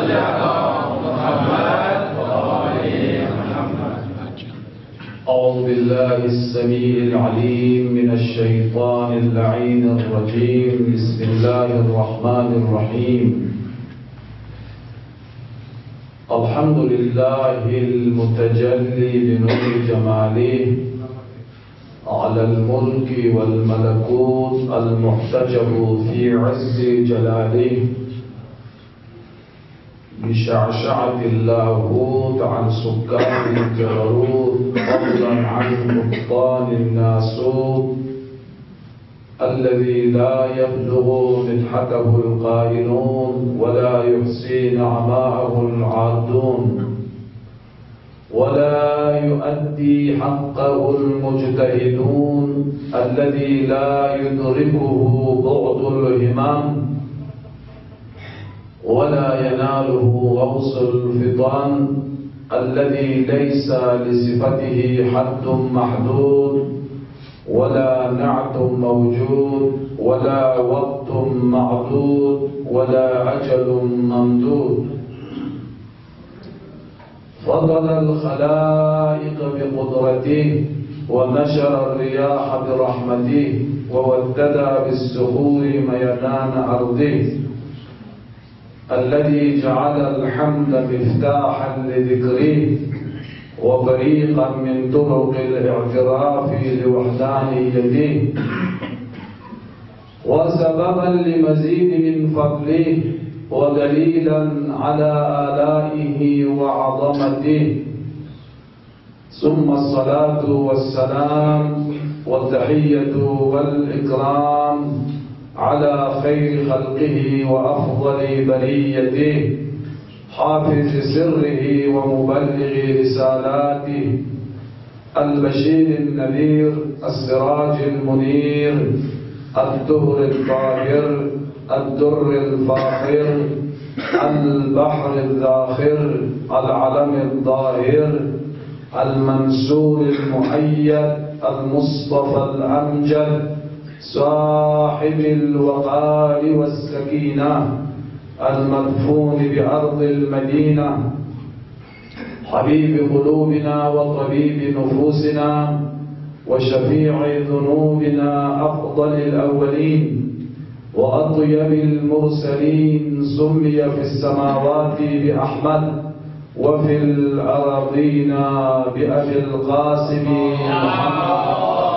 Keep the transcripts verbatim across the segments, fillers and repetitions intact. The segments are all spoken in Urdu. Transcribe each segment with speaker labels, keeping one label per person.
Speaker 1: صل على محمد وآل محمد.
Speaker 2: أعوذ بالله السميع العليم من الشيطان اللعين الرجيم. بسم الله الرحمن الرحيم. الحمد لله المتجلي بنور جماله على الملك والملكوت المحتجب في عز جلاله، بشعشعة اللاهوت عن سكان الجبروت، فضلا عن قبطان الناسوت الذي لا يبلغ مدحته القائلون ولا يحصي نعماءه العادون، ولا يؤدي حقه المجتهدون الذي لا يدركه بعد الهمام ولا يناله غوص الفطان الذي ليس لصفته حد محدود ولا نعت موجود ولا وقت معدود ولا أجل ممدود. فضل الخلائق بقدرته ونشر الرياح برحمته وودد بالسحور ميدان أرضه، الذي جعل الحمد مفتاحا لذكره وطريقا من طرق الاعتراف لوحدانيته وسببا لمزيد من فضله ودليلا على آلائه وعظمته. ثم الصلاة والسلام والتحية والإكرام على خير خلقه وأفضل بريته، حافظ سره ومبلغ رسالاته، البشير النذير، السراج المنير، الدهر الطاهر، الدر الفاخر، البحر الذاخر، العلم الظاهر، المنصور المؤيد، المصطفى الأمجد، صاحب الوقار والسكينة، المدفون بأرض المدينة، حبيب قلوبنا وطبيب نفوسنا وشفيع ذنوبنا، أفضل الأولين وأطيب المرسلين، سمي في السماوات بأحمد وفي الأراضين بأبي القاسم محمد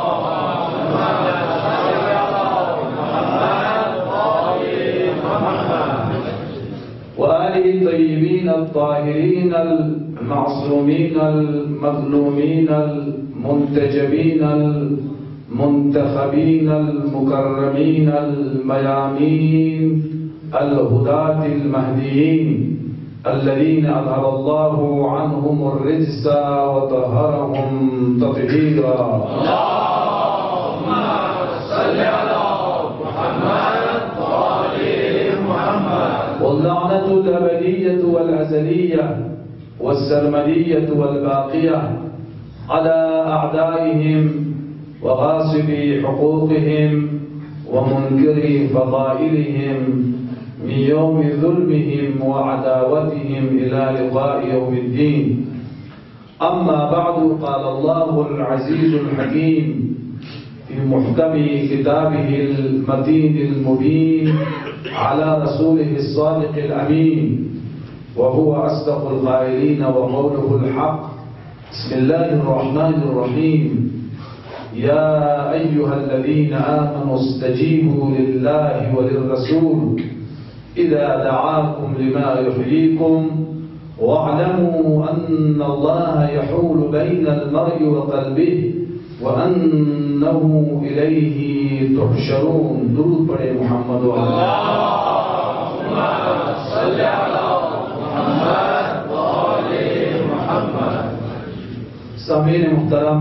Speaker 2: وآله الطيبين الطاهرين المعصومين المظلومين المنتجبين المنتخبين المكرمين الميامين الهداة المهديين الذين أذهب الله عنهم الرجس وطهرهم تطهيرا.
Speaker 1: اللهم صل على محمد وآل محمد.
Speaker 2: واللعنة الأبدية والأزلية والسرمدية والباقية على أعدائهم وغاصبي حقوقهم ومنكري فضائلهم من يوم ظلمهم وعداوتهم إلى لقاء يوم الدين. أما بعد، قال الله العزيز الحكيم في محكم كتابه المتين المبين على رسوله الصادق الأمين، وهو أصدق القائلين وقوله الحق. بسم الله الرحمن الرحيم. يا أيها الذين آمنوا استجيبوا لله وللرسول إذا دعاكم لما يحييكم واعلموا أن الله يحول بين المرء وقلبه وأنه إليه تحشرون. درود پڑھے محمد
Speaker 1: اللهم صل على محمد وآل محمد.
Speaker 2: سامعین محترم،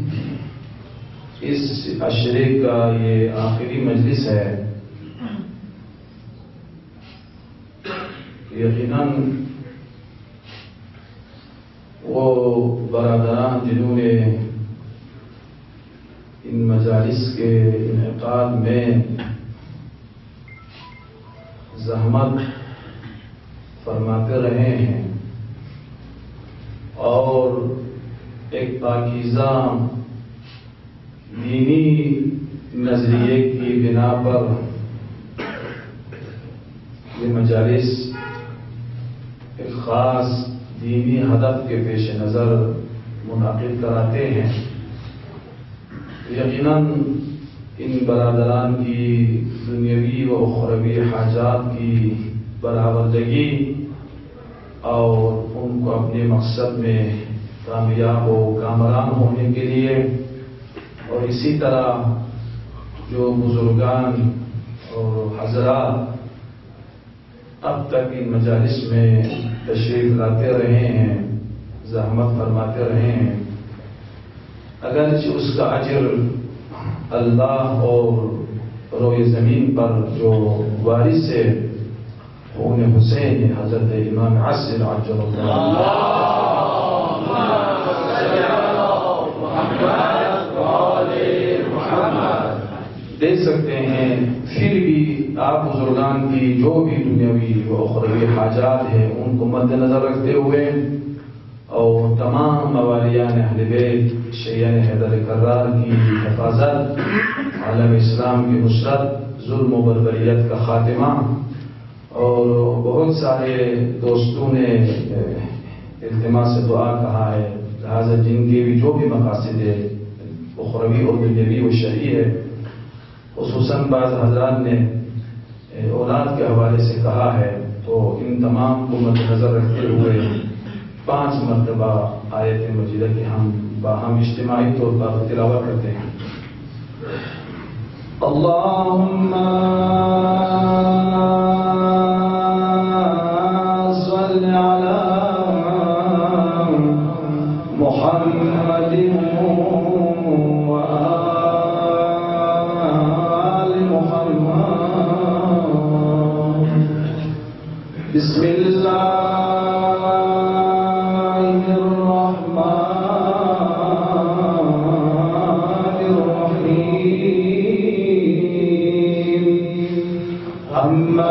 Speaker 2: اس عشرے کا یہ آخری مجلس ہے. یقیناً وہ برادران جنہوں نے ان مجالس کے انعقاد میں زحمت فرماتے رہے ہیں اور ایک پاکیزہ دینی نظریے کی بنا پر یہ مجالس ایک خاص دینی ہدف کے پیش نظر منعقد کراتے ہیں. یقیناً ان برادران کی دنیاوی و اخروی حاجات کی برآوردگی اور ان کو اپنے مقصد میں کامیاب و کامران ہونے کے لیے اور اسی طرح جو بزرگان اور حضرات اب تک ان مجالس میں تشریف لاتے رہے ہیں، زحمت فرماتے رہے ہیں، اگرچہ اس کا اجر اللہ اور روئے زمین پر جو وارث ہے خون حسین حضرت امام عصر عجل اللہ دے سکتے ہیں، پھر بھی آپ بزرگان کی جو بھی دنیاوی و اخروی حاجات ہیں ان کو مد نظر رکھتے ہوئے اور تمام موالیان اہل بیت شیعان حیدر کرار کی حفاظت، عالم اسلام کی نصرت، ظلم و بربریت کا خاتمہ، اور بہت سارے دوستوں نے التماس دعا کہا ہے، لہٰذا جن کے بھی جو بھی مقاصد ہے اخروی اور دنیاوی و شرعی ہے، خصوصاً بعض حضرات نے اولاد کے حوالے سے کہا ہے، تو ان تمام کو مد نظر رکھتے ہوئے پانچ مرتبہ آیت مجیدہ کی ہم باہم اجتماعی طور پر تلاوت کرتے ہیں. اللہم صل علی محمد بسم اللہ الرحمن الرحیم. اما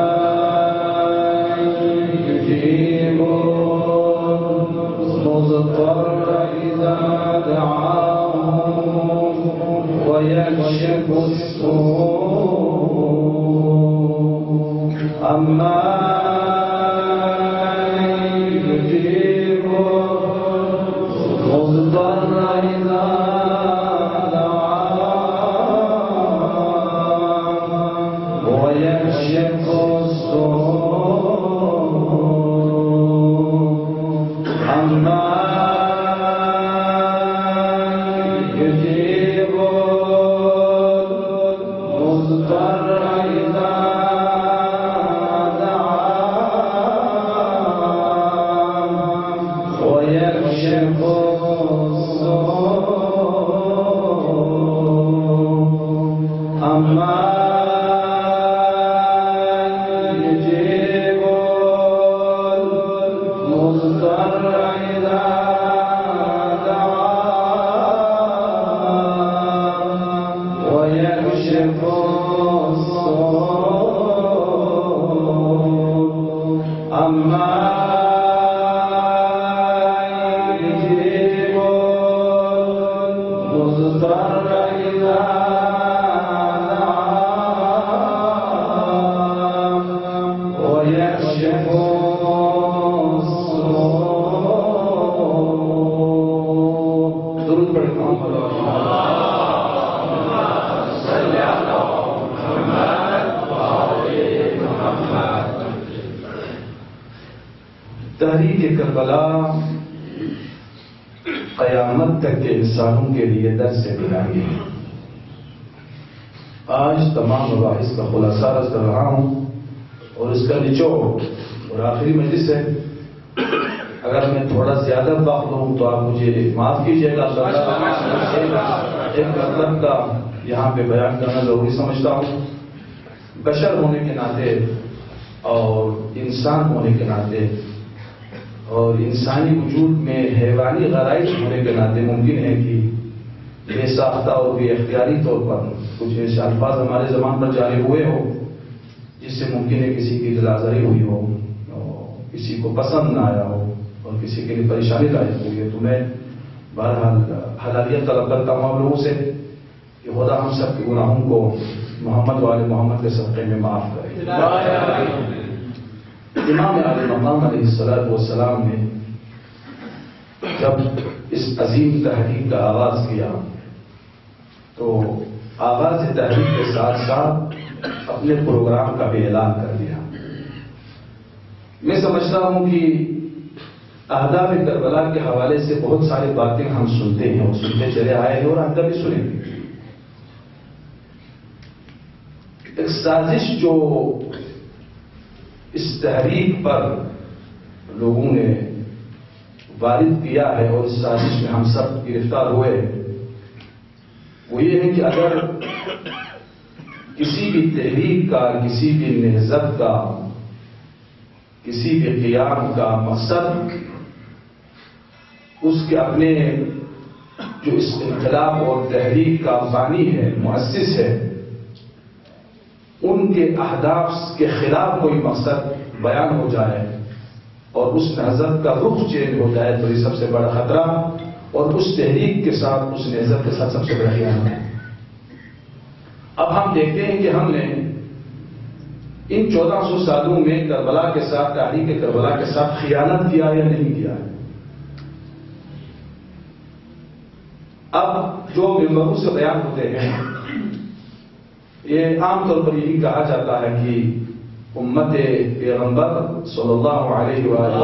Speaker 2: یجیب المضطر اذا دعاه ویکشف السوء. اما تحریک کربلا قیامت تک کے انسانوں کے لیے درس دلائی ہے. آج تمام مباحث کا خلاصہ عرض کر رہا ہوں اور اس کا نچوڑ اور آخری مجلس ہے. اگر میں تھوڑا زیادہ وقت دوں تو آپ مجھے معاف کیجیے گا. ایک مطلب کا یہاں پہ بیان کرنا ضروری سمجھتا ہوں. بشر ہونے کے ناطے اور انسان ہونے کے ناطے اور انسانی وجود میں حیوانی غرائز ہونے کے ناطے ممکن ہے کہ بے ساختہ اور بے اختیاری طور پر کچھ ایسے الفاظ ہمارے زبان پر جاری ہوئے ہو جس سے ممکن ہے کسی کی دل آزاری ہوئی ہو. کسی کو پسند نہ آیا ہو اور کسی کے لیے پریشانی لاحق ہوئی ہے تو میں بہرحال حلالیت طلب کرتا ہوں آپ لوگوں سے کہ خدا ہم سب کے گناہوں کو محمد والے محمد کے صدقے میں معاف کرے. امام علی مقام علیہ الصلوۃ والسلام نے جب اس عظیم تحریک کا آغاز کیا تو آغاز تحریک کے ساتھ ساتھ اپنے پروگرام کا بھی اعلان کر دیا. میں سمجھتا ہوں کہ اہداف کربلا کے حوالے سے بہت ساری باتیں ہم سنتے ہیں اور سنتے چلے آئے ہیں اور آئندہ بھی سنیں گے. ایک سازش جو اس تحریک پر لوگوں نے وارد کیا ہے اور اس سازش میں ہم سب گرفتار ہوئے وہ یہ ہے کہ اگر کسی بھی تحریک کا، کسی بھی نہضت کا، کسی بھی قیام کا مقصد اس کے اپنے جو اس انقلاب اور تحریک کا بانی ہے، مؤسس ہے، ان کے اہداف کے خلاف کوئی مقصد بیان ہو جائے اور اس نہضت کا رخ چینج ہو جائے تو یہ سب سے بڑا خطرہ اور اس تحریک کے ساتھ، اس نہضت کے ساتھ سب سے بڑا خیانت ہے. اب ہم دیکھتے ہیں کہ ہم نے ان چودہ سو سالوں میں کربلا کے ساتھ، تحریک کربلا کے ساتھ خیانت کیا یا نہیں کیا ہے. اب جو ممبروں سے بیان ہوتے ہیں یہ عام طور پر یہی کہا جاتا ہے کہ امت پیغمبر صلی اللہ علیہ وآلہ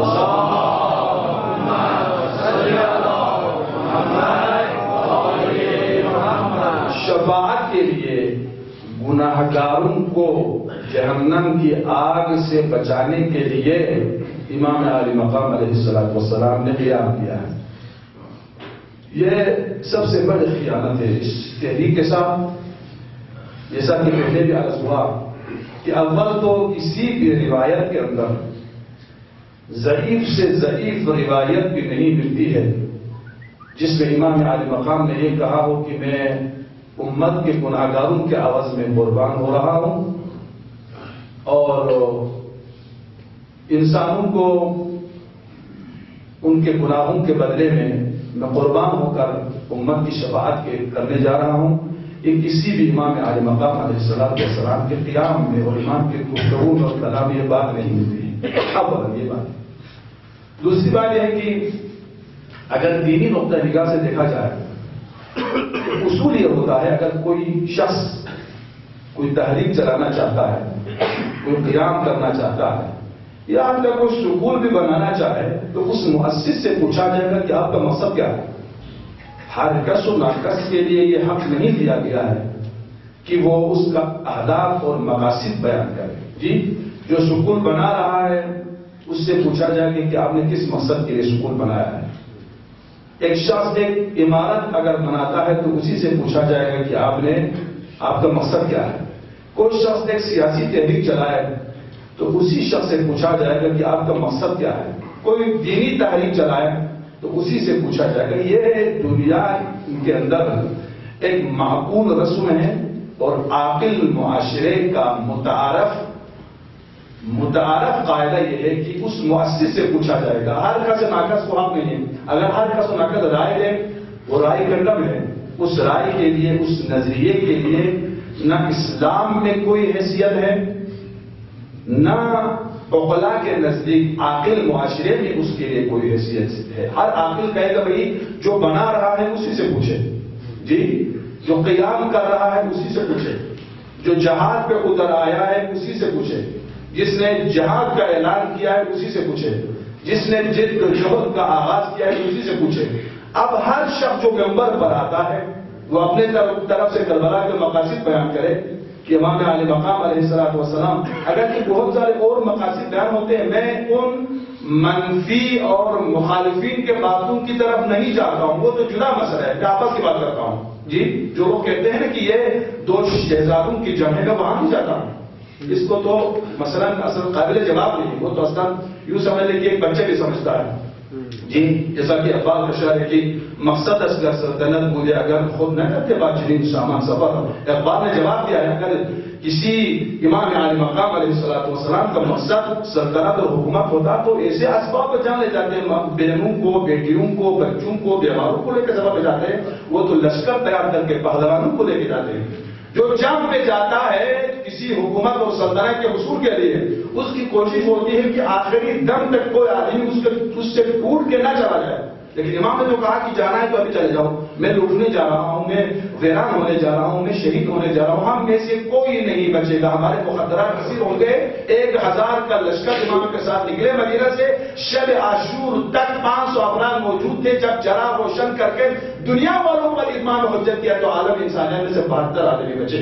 Speaker 2: وسلم شفاعت کے لیے گناہگاروں کو جہنم کی آگ سے بچانے کے لیے امام علی مقام علیہ الصلوۃ والسلام نے قیام کیا ہے. یہ سب سے بڑی خیانت ہے اس تحریک کے ساتھ. جیسا کہ پہلے بھی عرض ہوا کہ اول تو کسی بھی روایت کے اندر ضعیف سے ضعیف روایت بھی نہیں ملتی ہے جس میں امام علی مقام نے یہ کہا ہو کہ میں امت کے گناہگاروں کے عوض میں قربان ہو رہا ہوں اور انسانوں کو ان کے گناہوں کے بدلے میں میں قربان ہو کر امت کی شفاعت کے کرنے جا رہا ہوں. یہ کسی بھی امام علی مقام علیہ الصلوۃ والسلام کے قیام میں اور امام کے گفتگو میں اور کلام یہ بات نہیں ملتی ہے. اب یہ بات. دوسری بات یہ ہے کہ اگر دینی نقطہ نگاہ سے دیکھا جائے تو اصول یہ ہوتا ہے اگر کوئی شخص کوئی تحریک چلانا چاہتا ہے، کوئی قیام کرنا چاہتا ہے یا اگر کوئی سکول بھی بنانا چاہے تو اس مؤسس سے پوچھا جائے گا کہ آپ کا مقصد کیا ہے. ہر کس و ناقص کے لیے یہ حق نہیں دیا گیا ہے کہ وہ اس کا اہداف اور مقاصد بیان کرے. جی جو سکول بنا رہا ہے اس سے پوچھا جائے گا کہ آپ نے کس مقصد کے لیے سکول بنایا ہے. ایک شخص ایک عمارت اگر بناتا ہے تو اسی سے پوچھا جائے گا کہ آپ نے آپ کا مقصد کیا ہے. کوئی شخص ایک سیاسی تحریک چلائے تو اسی شخص سے پوچھا جائے گا کہ آپ کا مقصد کیا ہے. کوئی دینی تحریک چلائے تو اسی سے پوچھا جائے گا. یہ دنیا کے اندر ایک معقول رسم ہے اور عاقل معاشرے کا متعارف متعارف قاعدہ یہ ہے کہ اس مؤسس سے پوچھا جائے گا. ہر کس ناقص کو حق نہیں ہے. اگر ہر کس ناقص رائے لے وہ رائے کنڈم ہے. اس رائے کے لیے، اس نظریے کے لیے نہ اسلام میں کوئی حیثیت ہے نہ عقلاء کے نزدیک عاقل معاشرے میں اس کے لیے کوئی حیثیت ہے. ہر عاقل کہے گا بھائی جو بنا رہا ہے اسی سے پوچھے. جی جو قیام کر رہا ہے اسی سے پوچھے. جو جہاد پہ اتر آیا ہے اسی سے پوچھے. جس نے جہاد کا اعلان کیا ہے اسی سے پوچھے. جس نے جد و جہد کا آغاز کیا ہے اسی سے پوچھے. اب ہر شخص جو منبر پر آتا ہے وہ اپنے طرف سے کربلا کے مقاصد بیان کرے کہ امام علی مقام علیہ الصلوۃ والسلام اگر کہ بہت سارے اور مقاصد بیان ہوتے ہیں. میں ان منفی اور مخالفین کے باتوں کی طرف نہیں جاتا ہوں، وہ تو جدا مسئلہ ہے. میں آپس کی بات کرتا ہوں. جی جو لوگ کہتے ہیں کہ یہ دو شہزادوں کی جنگ ہے وہاں نہیں جاتا ہوں. اس کو تو مثلا اصل قابل جواب نہیں. وہ تو اصلا یوں سمجھ لیں کہ ایک بچے بھی سمجھتا ہے. جی جیسا کہ اقبال کا شعر ہے کہ مقصد اصغر سلطنت مجھے اگر خود نہ کرتے باجرین سامان سفر. اقبال نے جواب دیا ہے اگر
Speaker 3: کسی امام عالی مقام علیہ السلام کا مقصد سلطنت اور حکومت ہوتا تو ایسے اسباب پہ جان لے جاتے ہیں، بہنوں کو، بیٹیوں کو، بچوں کو، بیماروں کو لے کے سبب پہ جاتے ہیں، وہ تو لشکر تیار کر کے پہلوانوں کو لے کے جاتے ہیں۔ جو جنگ پہ جاتا ہے کسی حکومت اور سلطنت کے حصول کے لیے، اس کی کوشش ہوتی ہے کہ آخری دم تک کوئی آدمی اس کے اس سے ٹوٹ کے نہ چلا جائے۔ لیکن امام نے جو کہا کہ جانا ہے تو ابھی چلے جاؤ، میں لوٹنے جا رہا ہوں، میں ویران ہونے جا رہا ہوں، میں شہید ہونے جا رہا ہوں، ہم میں سے کوئی نہیں بچے گا، ہمارے مخدرات کثیر ہوں گے۔ ایک ہزار کا لشکر امام کے ساتھ نکلے مدینہ سے، شب عاشور تک پانچ سو افراد موجود تھے۔ جب جرا روشن کر کے دنیا والوں پر اتمام حجت کیا تو عالم انسانیت میں سے بہتر آدمی بچے۔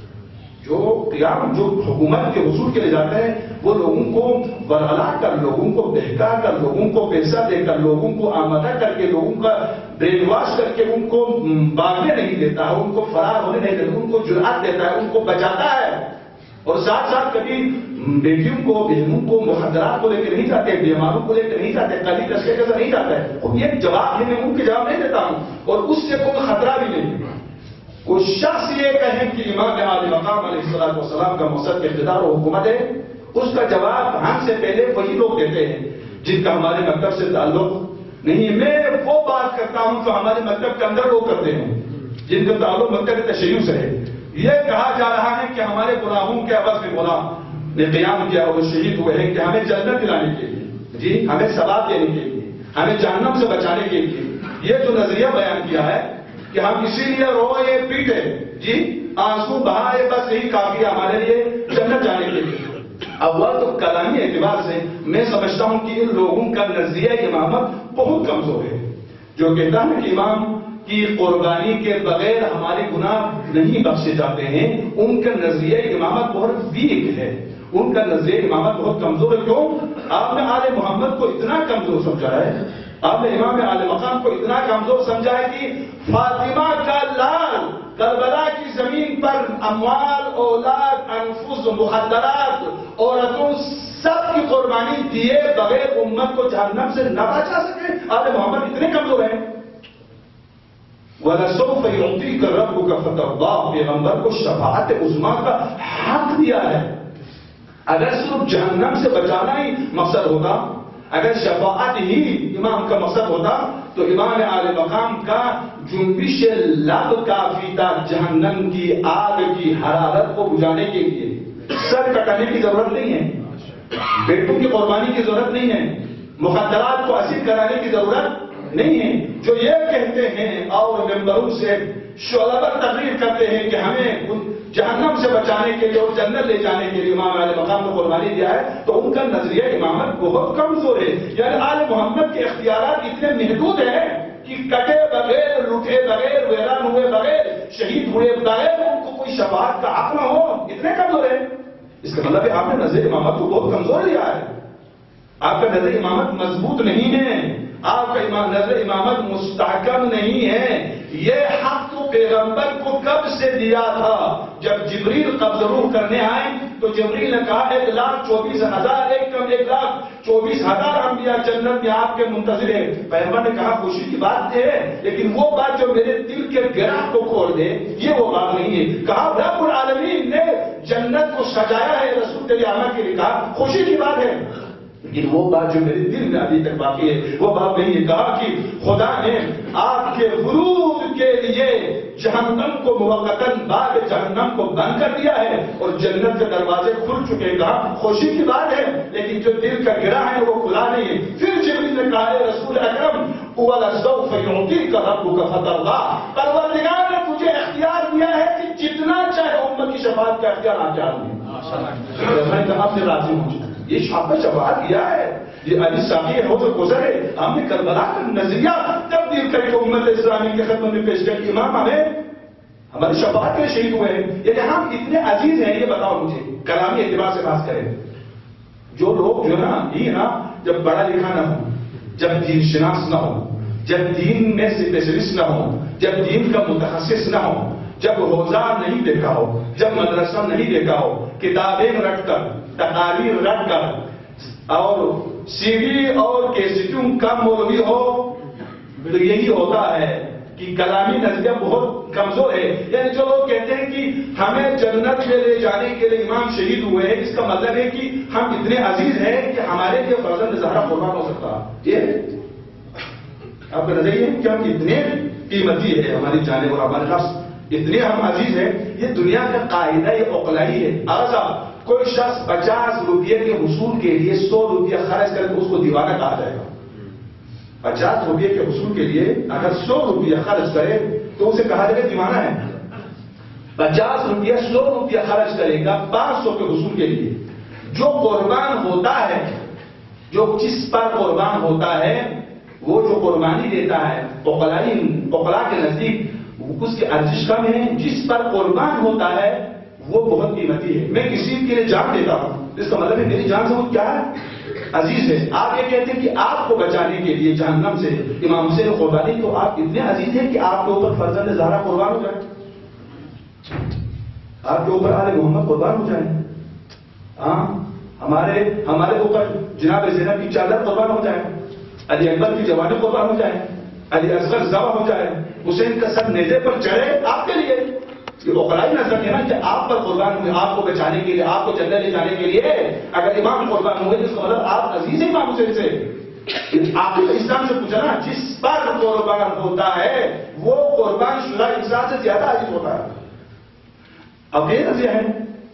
Speaker 3: جو قیام جو حکومت کے حصول کے لیے جاتے ہیں وہ لوگوں کو برہلا کر، لوگوں کو بہکا کر، لوگوں کو پیسہ دے کر، لوگوں کو آمادہ کر کے، لوگوں کا برین واش کر کے ان کو بھاگنے نہیں دیتا ہے، ان کو فرار ہونے نہیں دیتا، ان کو جرأت دیتا ہے، ان کو بچاتا ہے۔ اور ساتھ ساتھ کبھی بیٹیوں کو، بہنوں کو، مخدرات کو لے کے نہیں جاتے، بیماروں کو لے کے نہیں جاتے، قلیل لشکر کے ساتھ نہیں جاتا ہے۔ اور یہ جواب میں ان کے جواب نہیں دیتا ہوں، اور اس سے کوئی خطرہ بھی نہیں۔ کوئی شخص یہ کہے کہ امام عالی مقام علیہ السلام کا مقصد اقتدار و حکومت ہے، اس کا جواب ہم سے پہلے وہی لوگ دیتے ہیں جن کا ہمارے مکتب سے تعلق نہیں ہے۔ میں وہ بات کرتا ہوں جو ہمارے مکتب کے اندر لوگ کرتے ہیں، جن کا تعلق مکتب تشیع سے ہے۔ یہ کہا جا رہا ہے کہ ہمارے گناہوں کے عوض میں مولا نے قیام کیا اور شہید ہوئے ہیں کہ ہمیں جنت دلانے کے لیے، جی ہمیں ثواب دینے کے لیے، ہمیں جہنم سے بچانے کے لیے یہ جو نظریہ بیان کیا ہے کہ ہم اسی لیے روئے پیٹے، جی آنسو بہائے، بس یہی کافی ہے ہمارے لیے جنت جانے کے لیے۔ اول تو کلامی اعتبار سے میں سمجھتا ہوں کہ ان لوگوں کا نظریہ امامت بہت کمزور ہے، جو کہتا ہے کہ امام کی قربانی کے بغیر ہمارے گناہ نہیں بخشے جاتے ہیں، ان کا نظریہ امامت بہت ویک ہے، ان کا نظریہ امامت بہت کمزور ہے۔ کیوں؟ آپ نے آل محمد کو اتنا کمزور سمجھا ہے، آپ نے امام عالی مقام کو اتنا کمزور سمجھا ہے کہ فاطمہ کا لال کربلا کی زمین پر اموال، اولاد، انفس، مخدرات، عورتوں سب کی قربانی دیے بغیر امت کو جہنم سے نہ بچا سکے۔ آل محمد اتنے کمزور ہیں۔ وَلَسَوْفَ يُعْطِيكَ رَبُّكَ فَتَرْضَىٰ، پیغمبر کو شفاعت عظمیٰ کا حق دیا ہے۔ اگر صرف جہنم سے بچانا ہی مقصد ہوتا، اگر شفاعت ہی امام کا مقصد ہوتا تو امام عالی مقام کا جنبش لب کافی تھا جہنم کی آگ کی حرارت کو بجھانے کے لیے۔ سر کٹانے کی ضرورت نہیں ہے، بیٹوں کی قربانی کی ضرورت نہیں ہے، مخدرات کو اسیر کرانے کی ضرورت نہیں ہے۔ جو یہ کہتے ہیں اور ممبروں سے شعلہ تقریر کرتے ہیں کہ ہمیں جہنم سے بچانے کے لیے اور جنت لے جانے کے لیے امام عالی مقام کو قربانی دیا ہے، تو ان کا نظریہ امامت بہت کمزور ہے۔ یعنی آل محمد کے اختیارات اتنے محدود ہیں کہ کٹے بغیر، لوٹے بغیر، ویران ہوئے بغیر، شہید ہوئے بغیر ان کو کوئی شفاعت کا حق نہ ہو، اتنے کمزور ہے۔ اس کا مطلب ہے آپ نے نظر امامت کو بہت کمزور لیا ہے، آپ کا نظر امامت مضبوط نہیں ہے، آپ کا نظر امامت مستحکم نہیں ہے۔ یہ حق تو پیغمبر کو کب سے دیا تھا؟ جب جبریل قبض روح کرنے آئے تو جبریل نے کہا ایک لاکھ چوبیس ہزار ایک کم ایک لاکھ چوبیس ہزار انبیاء جنت میں آپ کے منتظر ہیں۔ پیغمبر نے کہا خوشی کی بات ہے، لیکن وہ بات جو میرے دل کے گرہ کو کھول دے یہ وہ بات نہیں ہے۔ کہا رب العالمین نے جنت کو سجایا ہے رسول کے آمد کے لیے، کہا خوشی کی بات ہے، لیکن وہ بات جو میرے دل میں ابھی تک باقی ہے وہ بات نہیں ہے۔ کہا کہ خدا نے آپ کے خلود کے لیے جہنم کو موقتاً بعد جہنم کو بند کر دیا ہے اور جنت کے دروازے کھل چکے۔ کہا خوشی کی بات ہے، لیکن جو دل کا گرہ ہے وہ کھلا نہیں ہے۔ پھر جبریل نے کہا ہے رسول اکرم وَلَسَوْفَ يُعْطِيكَ رَبُّكَ فَتَرْضَىٰ، پروردگار نے تجھے اختیار دیا ہے کہ جتنا چاہے امت کی شفاعت کا اختیار آپ جان دیں۔ میں نے کہا آپ سے راضی ہوں، یہ آپ نے شفاعت دیا ہے، یہ علی ساقی ہو تو گزر ہے، ہم نے کربلا کا نظریہ تبدیل کر کے امت اسلامی کے خدمت میں پیش کر کے امام ہمیں ہماری شفاعت کے شہید ہوئے ہیں۔ یعنی ہم اتنے عزیز ہیں، یہ بتاؤ مجھے کلامی اعتبار سے بات کریں۔ جو لوگ جو ہے نا یہ نا جب پڑھا لکھا نہ ہو، جب دین شناس نہ ہو، جب دین میں اسپیشلسٹ نہ ہو، جب دین کا متخصص نہ ہو، جب روزہ نہیں دیکھا ہو، جب مدرسہ نہیں دیکھا ہو، کتابیں رکھ کر، تقاریر رکھ کر اور سی ڈی اور کیسٹوں کا مولوی ہو، تو یہی ہوتا ہے کہ کلامی نظریہ بہت کمزور ہے. یعنی جو لوگ کہتے ہیں کہ ہمیں جنت میں لے جانے کے لیے امام شہید ہوئے ہیں، اس کا مطلب ہے کہ ہم اتنے عزیز ہیں کہ ہمارے لیے فرزند زہرا قربان ہو سکتا. یہ آپ کا نظریہ ہے کہ ہم اتنے قیمتی ہے، ہماری جانیں اور ہمارے نفس اتنے ہم عزیز ہیں. یہ دنیا کا قاعدہ یہ عقلائی ہے. اگر کوئی شخص پچاس روپئے کے حصول کے لیے سو روپیہ خرچ کرے تو اس کو دیوانہ کہا جائے گا. پچاس روپئے کے حصول کے لیے اگر سو روپیہ خرچ کرے تو اسے کہا جائے گا دیوانہ ہے. پچاس روپیہ سو روپیہ خرچ کرے گا پانچ سو کے حصول کے لیے. جو قربان ہوتا ہے، جو جس پر قربان ہوتا ہے، وہ جو قربانی دیتا ہے عقلائی عقلا کے نزدیک اس کی ارزش کم ہے. جس پر قربان ہوتا ہے وہ بہت قیمتی ہے. میں کسی کے لیے جان دیتا ہوں، اس کا مطلب ہے میری جان سے وہ کیا ہے؟ عزیز ہے. آپ یہ کہتے ہیں کہ آپ کو بچانے کے لیے جہنم سے امام حسین قربانی، تو آپ اتنے عزیز ہیں کہ آپ کے اوپر فرزند زہرا قربان ہو جائے، آپ کے اوپر آل محمد قربان ہو جائے، ہاں ہمارے ہمارے اوپر جناب زینب کی چادر قربان ہو جائے، علی اکبر کی جوانی قربان ہو جائے، علی اصغر ذبح ہو جائے، حسین کا سر نیزے پر چڑھے آپ کے لیے. یہ عقلائی نظر ہے نا کہ آپ پر قربان ہوئے، آپ کو بچانے کے لیے، آپ کو جنت لے جانے کے لیے اگر امام قربان ہوئے تو اس کا مطلب آپ عزیز ہیں امام حسین سے. آپ نے اسلام سے پوچھا نا، جس پر قربان ہوتا ہے وہ قربان شدہ انسان سے زیادہ عزیز ہوتا ہے. اب یہ نظر ہے،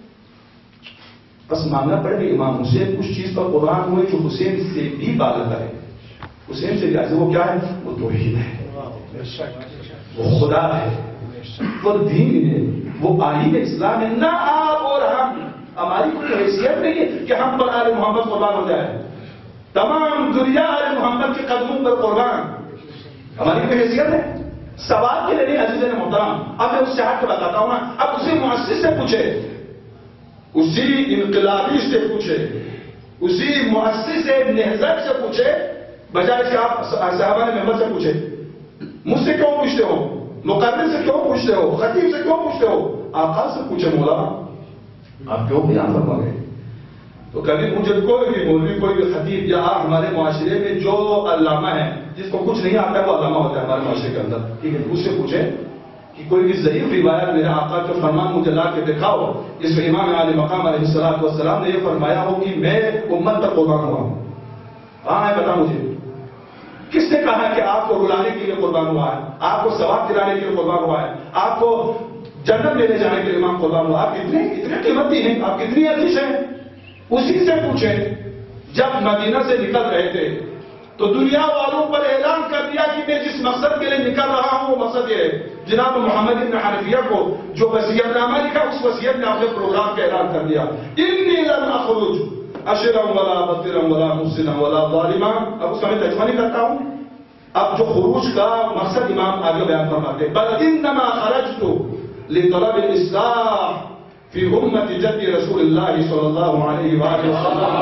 Speaker 3: بس ماننا پڑے گا امام حسین کچھ چیز پر قربان ہوئے جو حسین سے بھی بالا کرے. حسین سے بھی عزیز وہ کیا ہے؟ وہ توحید ہے، وہ خدا ہے، وہ دین ہے، وہ عالم اسلام ہے. نہ آپ اور ہم، ہماری کوئی حیثیت نہیں ہے کہ ہم پر آل محمد قربان ہو جائے. تمام دنیا آل محمد کے قدموں پر قربان، ہماری کوئی حیثیت ہے. سوال کے لیے عزیز محترم اب میں اس سے ہٹ کے بتاتا ہوں نا. اب اسی مؤسس سے پوچھے، اسی انقلابی سے پوچھے، اسی مؤسس نہضت سے پوچھے، بجائے کہ آپ صحابہ محمد سے پوچھے. مجھ سے کیوں پوچھتے ہو؟ مقرر سے کیوں پوچھتے ہو؟ خطیب سے کیوں پوچھتے ہو؟ آقا سے پوچھے مولا آپ کیوں بیان فرما گئے؟ تو کبھی مجھے کوئی بھی مولوی، کوئی بھی خطیب یا آپ ہمارے معاشرے میں جو علامہ ہے جس کو کچھ نہیں آتا ہے وہ علامہ ہوتا ہے ہمارے معاشرے کے اندر، ٹھیک ہے، اس سے پوچھے کہ کوئی بھی ضعیف روایت میرے آقا کے فرمان مجھے لا کے دکھاؤ جس میں امام علی مقام علیہ الصلوۃ والسلام نے یہ فرمایا ہو کہ میں امت پر قربان ہوا ہوں. ہاں ہے، بتا مجھے کس نے کہا کہ آپ کو رلانے کے لیے قربان ہوا ہے، آپ کو ثواب دلانے کے لیے قربان ہوا ہے، آپ کو جنت میں لے جانے کے لیے امام قربان ہوا؟ آپ کتنے اتنے قیمتی ہیں، آپ کتنی عزیز ہیں. اسی سے پوچھیں جب مدینہ سے نکل رہے تھے تو دنیا والوں پر اعلان کر دیا کہ میں جس مقصد کے لیے نکل رہا ہوں وہ مقصد یہ ہے. جناب محمد بن حنفیہ کو جو وصیت نامہ لکھا اس وصیت میں اپنے پروگرام کا اعلان کر دیا، انی لن اخرج اشرا ولا بصیرا ولا محسنا ولا ظالما. اب اس کا میں ترجمہ نہیں کرتا ہوں. اب جو خروج کا مقصد امام آگے بیان فرماتے ہیں، بل انما خرجت لطلب الاصلاح فی امت جد رسول اللہ صلی اللہ علیہ وآلہ وسلم.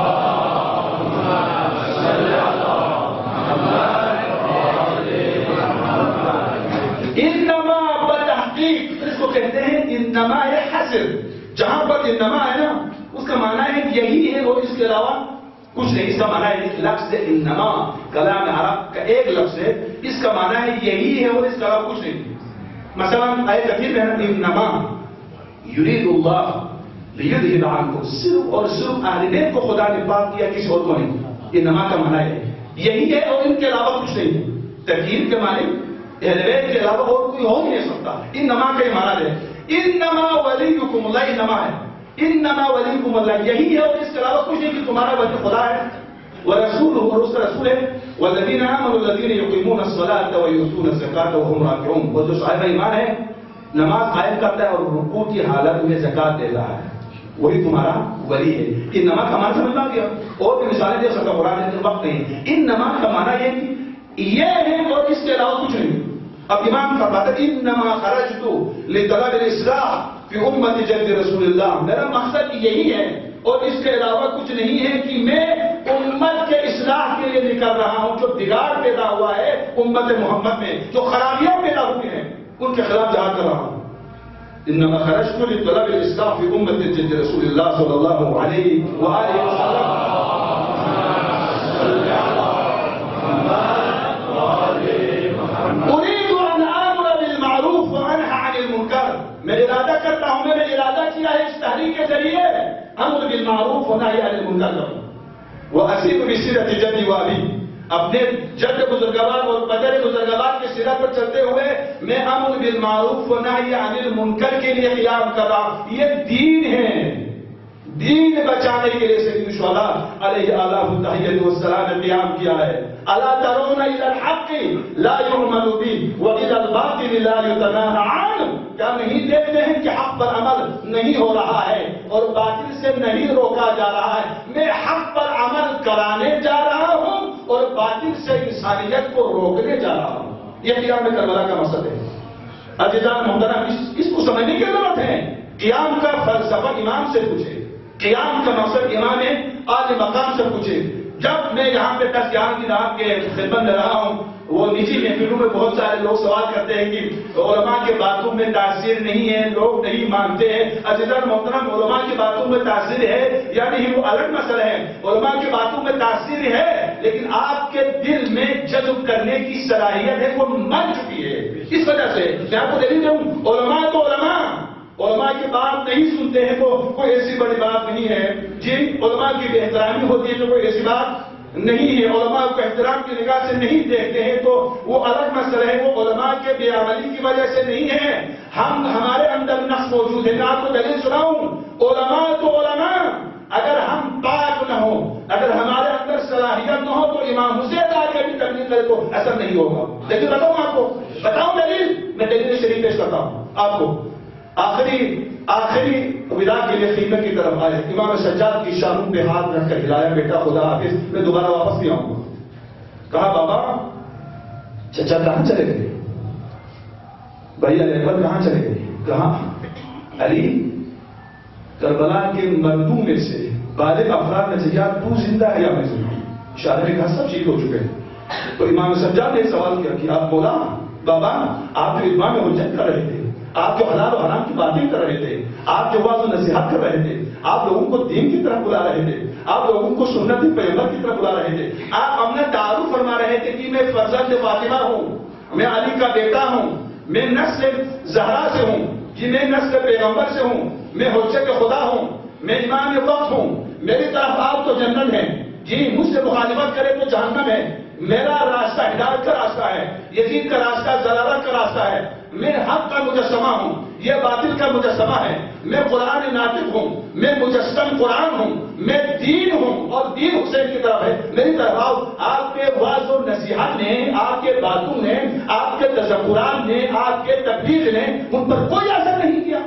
Speaker 3: انما بتحقیق اس کو کہتے ہیں انما حصر. جہاں پر انما ہے نا اس کا معنی ہے یہی ہے اور اس کے علاوہ کچھ نہیں. اس کا معنی ہے لفظ انما کلام عرب کا ایک لفظ ہے، اس کا معنی ہے یہی ہے اور اس کے علاوہ کچھ نہیں. مثلا آیت کریمہ ہے انما یرید اللہ لیذہب عنکم، صرف اور صرف اہل بیت کو خدا نے پاک کیا، کسی اور کو نہیں. انما کا معنی ہے یہی ہے اور ان کے علاوہ کچھ نہیں ہے. ترکیب کے معنی اہل بیت کے علاوہ اور کوئی ہو نہیں سکتا. انما کا معنی ہے انما ولیکم اللہ. انما ہے انما ولیکم اللہ، یہی ہے اور اس کے علاوہ کچھ نہیں کہ تمہارا ولی خدا ہے، ورسولہ اور اس کا رسول ہے، والذین آمنوا الذین یقیمون الصلاۃ ویؤتون الزکاۃ وهم راکعون. وہ جو صاحب ایمان ہے نماز قائم کرتا ہے اور رکوع کی حالت میں زکات دیتا ہے، وہی تمہارا ولی ہے. انما کا معنی سمجھ میں آ گیا؟ اور بھی مثالیں دے سکتا قرآن میں وقت نہیں. انما کا معنی یہ کہ یہ ہے اور اس کے علاوہ کچھ نہیں. اب امام فرماتے ہیں انما خرجت لطلب الاصلاح فی امت جد رسول اللہ، میرا مقصد یہی ہے اور اس کے علاوہ کچھ نہیں ہے کہ میں امت کے اصلاح کے لیے نکل رہا ہوں. جو بگاڑ پیدا ہوا ہے امت محمد میں، جو خرابیاں پیدا ہوئی ہیں ان کے خلاف جہاد کر رہا ہوں. انما خرجت لطلب الاصلاح فی امت جد رسول اللہ صلی اللہ علیہ وآلہ وسلم. اريد ان اللہ اس تحریک کے ذریعے امر بالمعروف و نہی عن المنکر کروں. وہ اسیر بسیرت جدی و ابی، اپنے جد بزرگوار اور بدر بزرگوار کی سیرت پر چلتے ہوئے میں امر بالمعروف و نہی عن المنکر کے لیے قیام کر رہا ہوں. یہ دین ہے، دین بچانے کے لیے سیدنا شہداء علیہ التحیۃ والسلام نے قیام کیا ہے. الا ترون الى الحق لا يعمل به والى الباطل لا يتناهى عنه، کیا نہیں دیکھتے ہیں کہ حق پر عمل نہیں ہو رہا ہے اور باطل سے نہیں روکا جا رہا ہے. میں حق پر عمل کرانے جا رہا ہوں اور باطل سے انسانیت کو روکنے جا رہا ہوں. یہ قیام کربلا کا مقصد ہے. عزیزان محترم، اس, اس کو سمجھنے کی ضرورت ہے. قیام کا فلسفہ امام سے پوچھے، قیام کا مقصد امام اعلی مقام سے پوچھے. جب میں یہاں پہ دس گیارہ دن آپ کے خدمت میں رہا ہوں، وہ نجی محفلوں میں بہت سارے لوگ سوال کرتے ہیں کہ علماء کے باتوں میں تاثیر نہیں ہے، لوگ نہیں مانتے ہیں. عزیزان محترم، علماء کی باتوں میں تاثیر ہے یا نہیں وہ الگ مسئلہ ہے. علماء کی باتوں میں تاثیر ہے لیکن آپ کے دل میں جذب کرنے کی صلاحیت ہے، وہ مر چکی ہے. اس وجہ سے میں آپ کو دلیل دوں، علماء تو علماء علماء کی بات نہیں سنتے ہیں تو کوئی ایسی بڑی بات نہیں ہے. جی، علماء کی بے احترامی ہوتی ہے تو کوئی ایسی بات نہیں ہے. علماء کو احترام کی نگاہ سے نہیں دیکھتے ہیں تو وہ الگ مسئلہ ہے. وہ علماء کے بے عملی کی وجہ سے نہیں ہے. ہم ہمارے اندر نقص موجود ہے. میں آپ کو دلیل سناؤں، علماء تو علماء، اگر ہم پاک نہ ہو، اگر ہمارے اندر صلاحیت نہ ہو تو امام حسین آ کے بھی تبلیغ کرے تو اثر نہیں ہوگا. دلیل بتاؤں آپ کو، بتاؤں دلیل. میں دلیل شریف پیش کرتا ہوں آپ کو. آخری آخری ودا کے لیے خیمے کی طرف آئے، امام سجاد کی شانوں پہ ہاتھ رکھ کر ہلایا، بیٹا خدا حافظ، میں دوبارہ واپس نہیں آؤں گا. کہا بابا چچا کہاں چلے گئے؟ بھائی علی اکبر کہاں چلے گئے؟ کہاں؟ علی کربلا کے مردوں میں سے بالغ افراد میں سے یا تو زندہ ہے یا میں زندہ ہوں. شاعر نے کہا سب شہید ہو چکے ہیں. تو امام سجاد نے سوال کیا کہ آپ مولا بابا آپ جو اجماع میں حجت کر رہے تھے، آپ جو حلال و حرام کی باتیں کر رہے تھے، آپ جو وعظ و نصیحت کر رہے تھے، آپ لوگوں کو دین کی طرف بلا رہے تھے، آپ لوگوں کو سنت پیغمبر کی طرف بلا رہے تھے، آپ اپنا تعارف فرما رہے تھے کہ میں فرزند فاطمہ ہوں، میں علی کا بیٹا ہوں، میں نسل زہرا سے ہوں، جی میں نسل پیغمبر سے ہوں، میں حجت خدا ہوں، میں امام وقت ہوں، میری طرف آپ تو جنت ہے، جی مجھ سے مخالفت کرے تو جہنم ہے. میرا راستہ ہدایت کا راستہ ہے، یزید کا راستہ ضلالت کا راستہ ہے. میں حق کا مجسمہ ہوں، یہ باطل کا مجسمہ ہے. میں قرآن ناطق ہوں، میں مجسم قرآن ہوں، میں دین ہوں اور دین حسین کی طرف ہے. میری طرف آؤ. آپ کے وعظ و نصیحت نے، آپ کے باتوں نے، آپ کے تذکرات نے، آپ کے تبلیغ نے ان پر کوئی اثر نہیں کیا.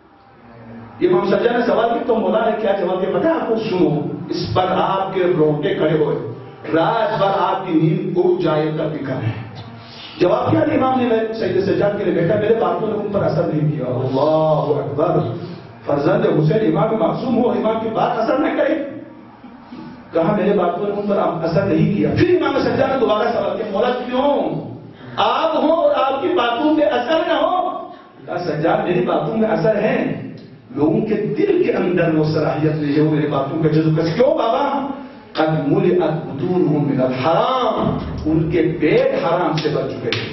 Speaker 3: امام سجاد نے سوال کیا تو مولا نے کیا جواب دیا پتہ ہے آپ کو؟ سنو. اس پر آپ کے رونگٹے کھڑے ہوئے، رات بھر آپ کی نیند اڑ جائے تب بھی کریں. جواب کیا امام نے سید سجاد کے لیے؟ بیٹا میرے باتوں نے ان پر اثر نہیں کیا. اللہ اکبر. فرزند حسین امام معصوم ہو، امام کی بات اثر نہ کرے. کہا میرے باتوں نے ان پر اثر نہیں کیا. پھر امام سجاد نے دوبارہ سوال کیا مولا کیوں؟ آپ ہو اور آپ کی باتوں میں اثر نہ ہو. کہا سجاد میری باتوں میں اثر ہے، لوگوں کے دل کے اندر وہ صلاحیت نہیں ہے، وہ میری باتوں کا جذب. کیوں بابا؟ قد ملئت بطونهم من الحرام، ان کے پیٹ حرام سے بھر چکے ہیں.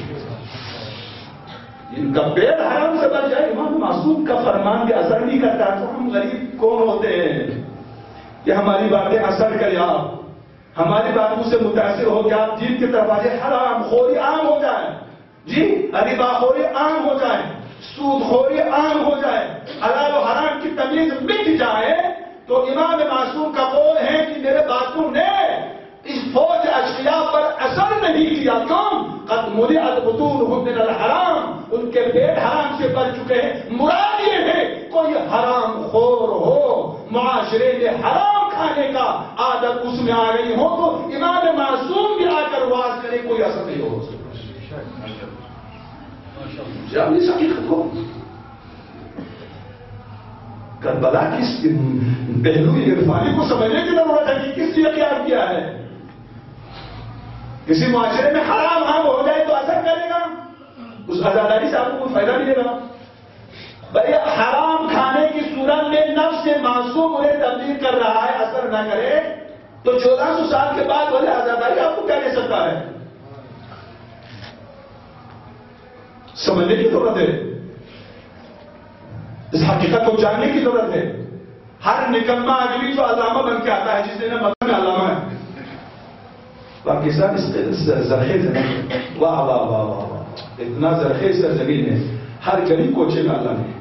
Speaker 3: ان کا پیٹ حرام سے بھر جائے. امام معصوم کا فرمان بھی اثر نہیں کرتا تو ہم غریب کون ہوتے ہیں کہ ہماری باتیں اثر کرے؟ آپ ہماری باتوں سے متاثر ہو کے آپ دین کی طرف آ جائے، حرام خوری عام ہو جائے، جی ربا خوری عام ہو جائے، سود خوری عام ہو جائے، حلال و حرام کی تمیز مٹ جائے. تو امام معصوم کا قول ہے کہ میرے باتوں نے اس فوج اشیاء پر اثر نہیں کیا. کیوں؟ قد ملئت بطونهم من الحرام، ان کے پیٹ حرام سے بھر چکے ہیں. مراد یہ ہے کوئی حرام خور ہو، معاشرے میں حرام کھانے کا عادت اس میں آ گئی ہو تو امام معصوم بھی آ کر واز کرے کوئی اثر نہیں ہو سکتا. جب اس حقیقت کو کربلا کی پہلو عرفانی کو سمجھنے کی ضرورت ہے کہ کس لیے قیام کیا ہے. کسی معاشرے میں حرام عام ہو جائے تو اثر کرے گا، اس آزاداری سے آپ کو کوئی فائدہ ملے گا. بھائی حرام کھانے کی صورت میں نفس معصوم انہیں تبدیل کر رہا ہے، اثر نہ کرے تو چودہ سو سال کے بعد بولے آزاداری آپ کو کیا دے سکتا ہے؟ سمجھنے کی ضرورت ہے. اس حقیقت کو جاننے کی ضرورت ہے. ہر نکما آدمی جو علامہ بن کے آتا ہے جس نے مذہب میں علامہ ہے. پاکستان اس زرخیز ہے. واہ واہ واہ واہ واہ اتنا زرخیز سرزمین ہے. ہر گلی کوچے میں علامہ ہے.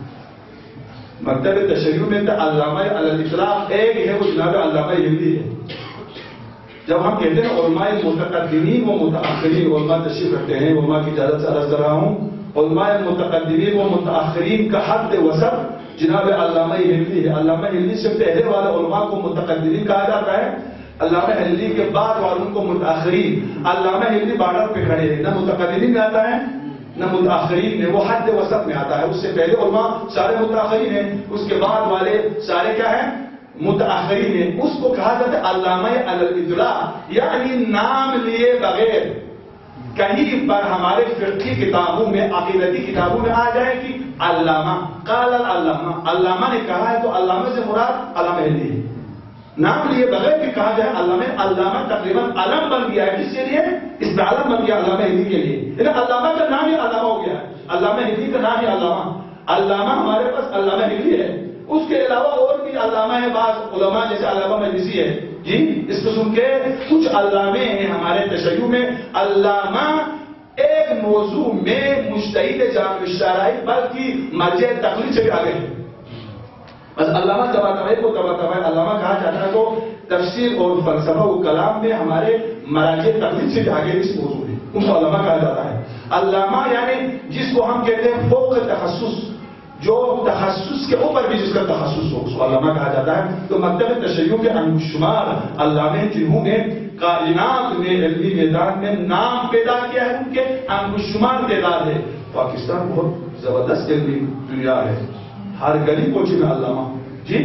Speaker 3: مکتب تشیع میں تو علامہ علی الاطلاق ایک ہے، وہ جناب علامہ ہندی ہے. جب ہم کہتے ہیں علماء متقدمین و متاخرین، علماء تشریف رکھتے ہیں، علماء کی اجازت سے عرض کر رہا ہوں، علماء متقدمین و متاخرین کا حد وسط جناب علامہ ہندی ہے. علامہ ہندی سے پہلے والے علماء کو متقدمین کہا جاتا ہے، علامہ ہندی کے بعد والوں کو متاخرین. علامہ ہندی بارڈر پہ کھڑے ہیں، نہ متقدمین میں آتا ہے نہ متاخرین میں، وہ حد وسط میں آتا ہے. اس سے پہلے علماء سارے متاخرین ہیں، اس کے بعد والے سارے کیا ہیں؟ متاخرین ہیں. اس کو کہا جاتا ہے علامہ علی الاطلاق، یعنی نام لیے بغیر کہیں پر ہمارے فقہی کتابوں میں، عقیدتی کتابوں میں آ جائے کہ علامہ قال العلامہ، علامہ نے کہا ہے تو علامہ سے مراد علامہ ہندی ہے. نام لیے بغیر بھی کہا جائے علامہ، علامہ تقریباً علم بن گیا ہے. کس کے لیے؟ اس میں علم بن گیا علامہ ہندی کے لیے. لیکن علامہ کا نام ہی علامہ ہو گیا ہے. علامہ ہندی کا نام ہی علامہ. علامہ ہمارے پاس علامہ ہندی ہے، اس کے علاوہ اور بھی علامہ ہے. بعض علماء جیسے علامہ مجلسی ہے جی، اس قسم کے کچھ علامے ہیں ہمارے تشیع میں. علامہ ایک موضوع میں مجتہد جامع الشرائع بلکہ مرجع تقلید سے بھی آگے ہیں. بس علامہ تبا تبائی کو تبا تبائی علامہ کہا جاتا ہے تو تفسیر اور فلسفہ و کلام میں ہمارے مراجع تقلید سے بھی آگے اس موضوع ہے، ان کو علامہ کہا جاتا ہے. علامہ یعنی جس کو ہم کہتے ہیں فوق تخصص، جو تخصص کے اوپر بھی جس کا تخصص ہو، اس کو علامہ کہا جاتا ہے. تو مکتب تشیع کے انشمار علامہ جنہوں نے کائنات میں علمی میدان میں نام پیدا کیا ہے، ان کے انشمار تعداد ہے. پاکستان بہت زبردست علمی دنیا ہے، ہر گلی کوچے میں علامہ جی.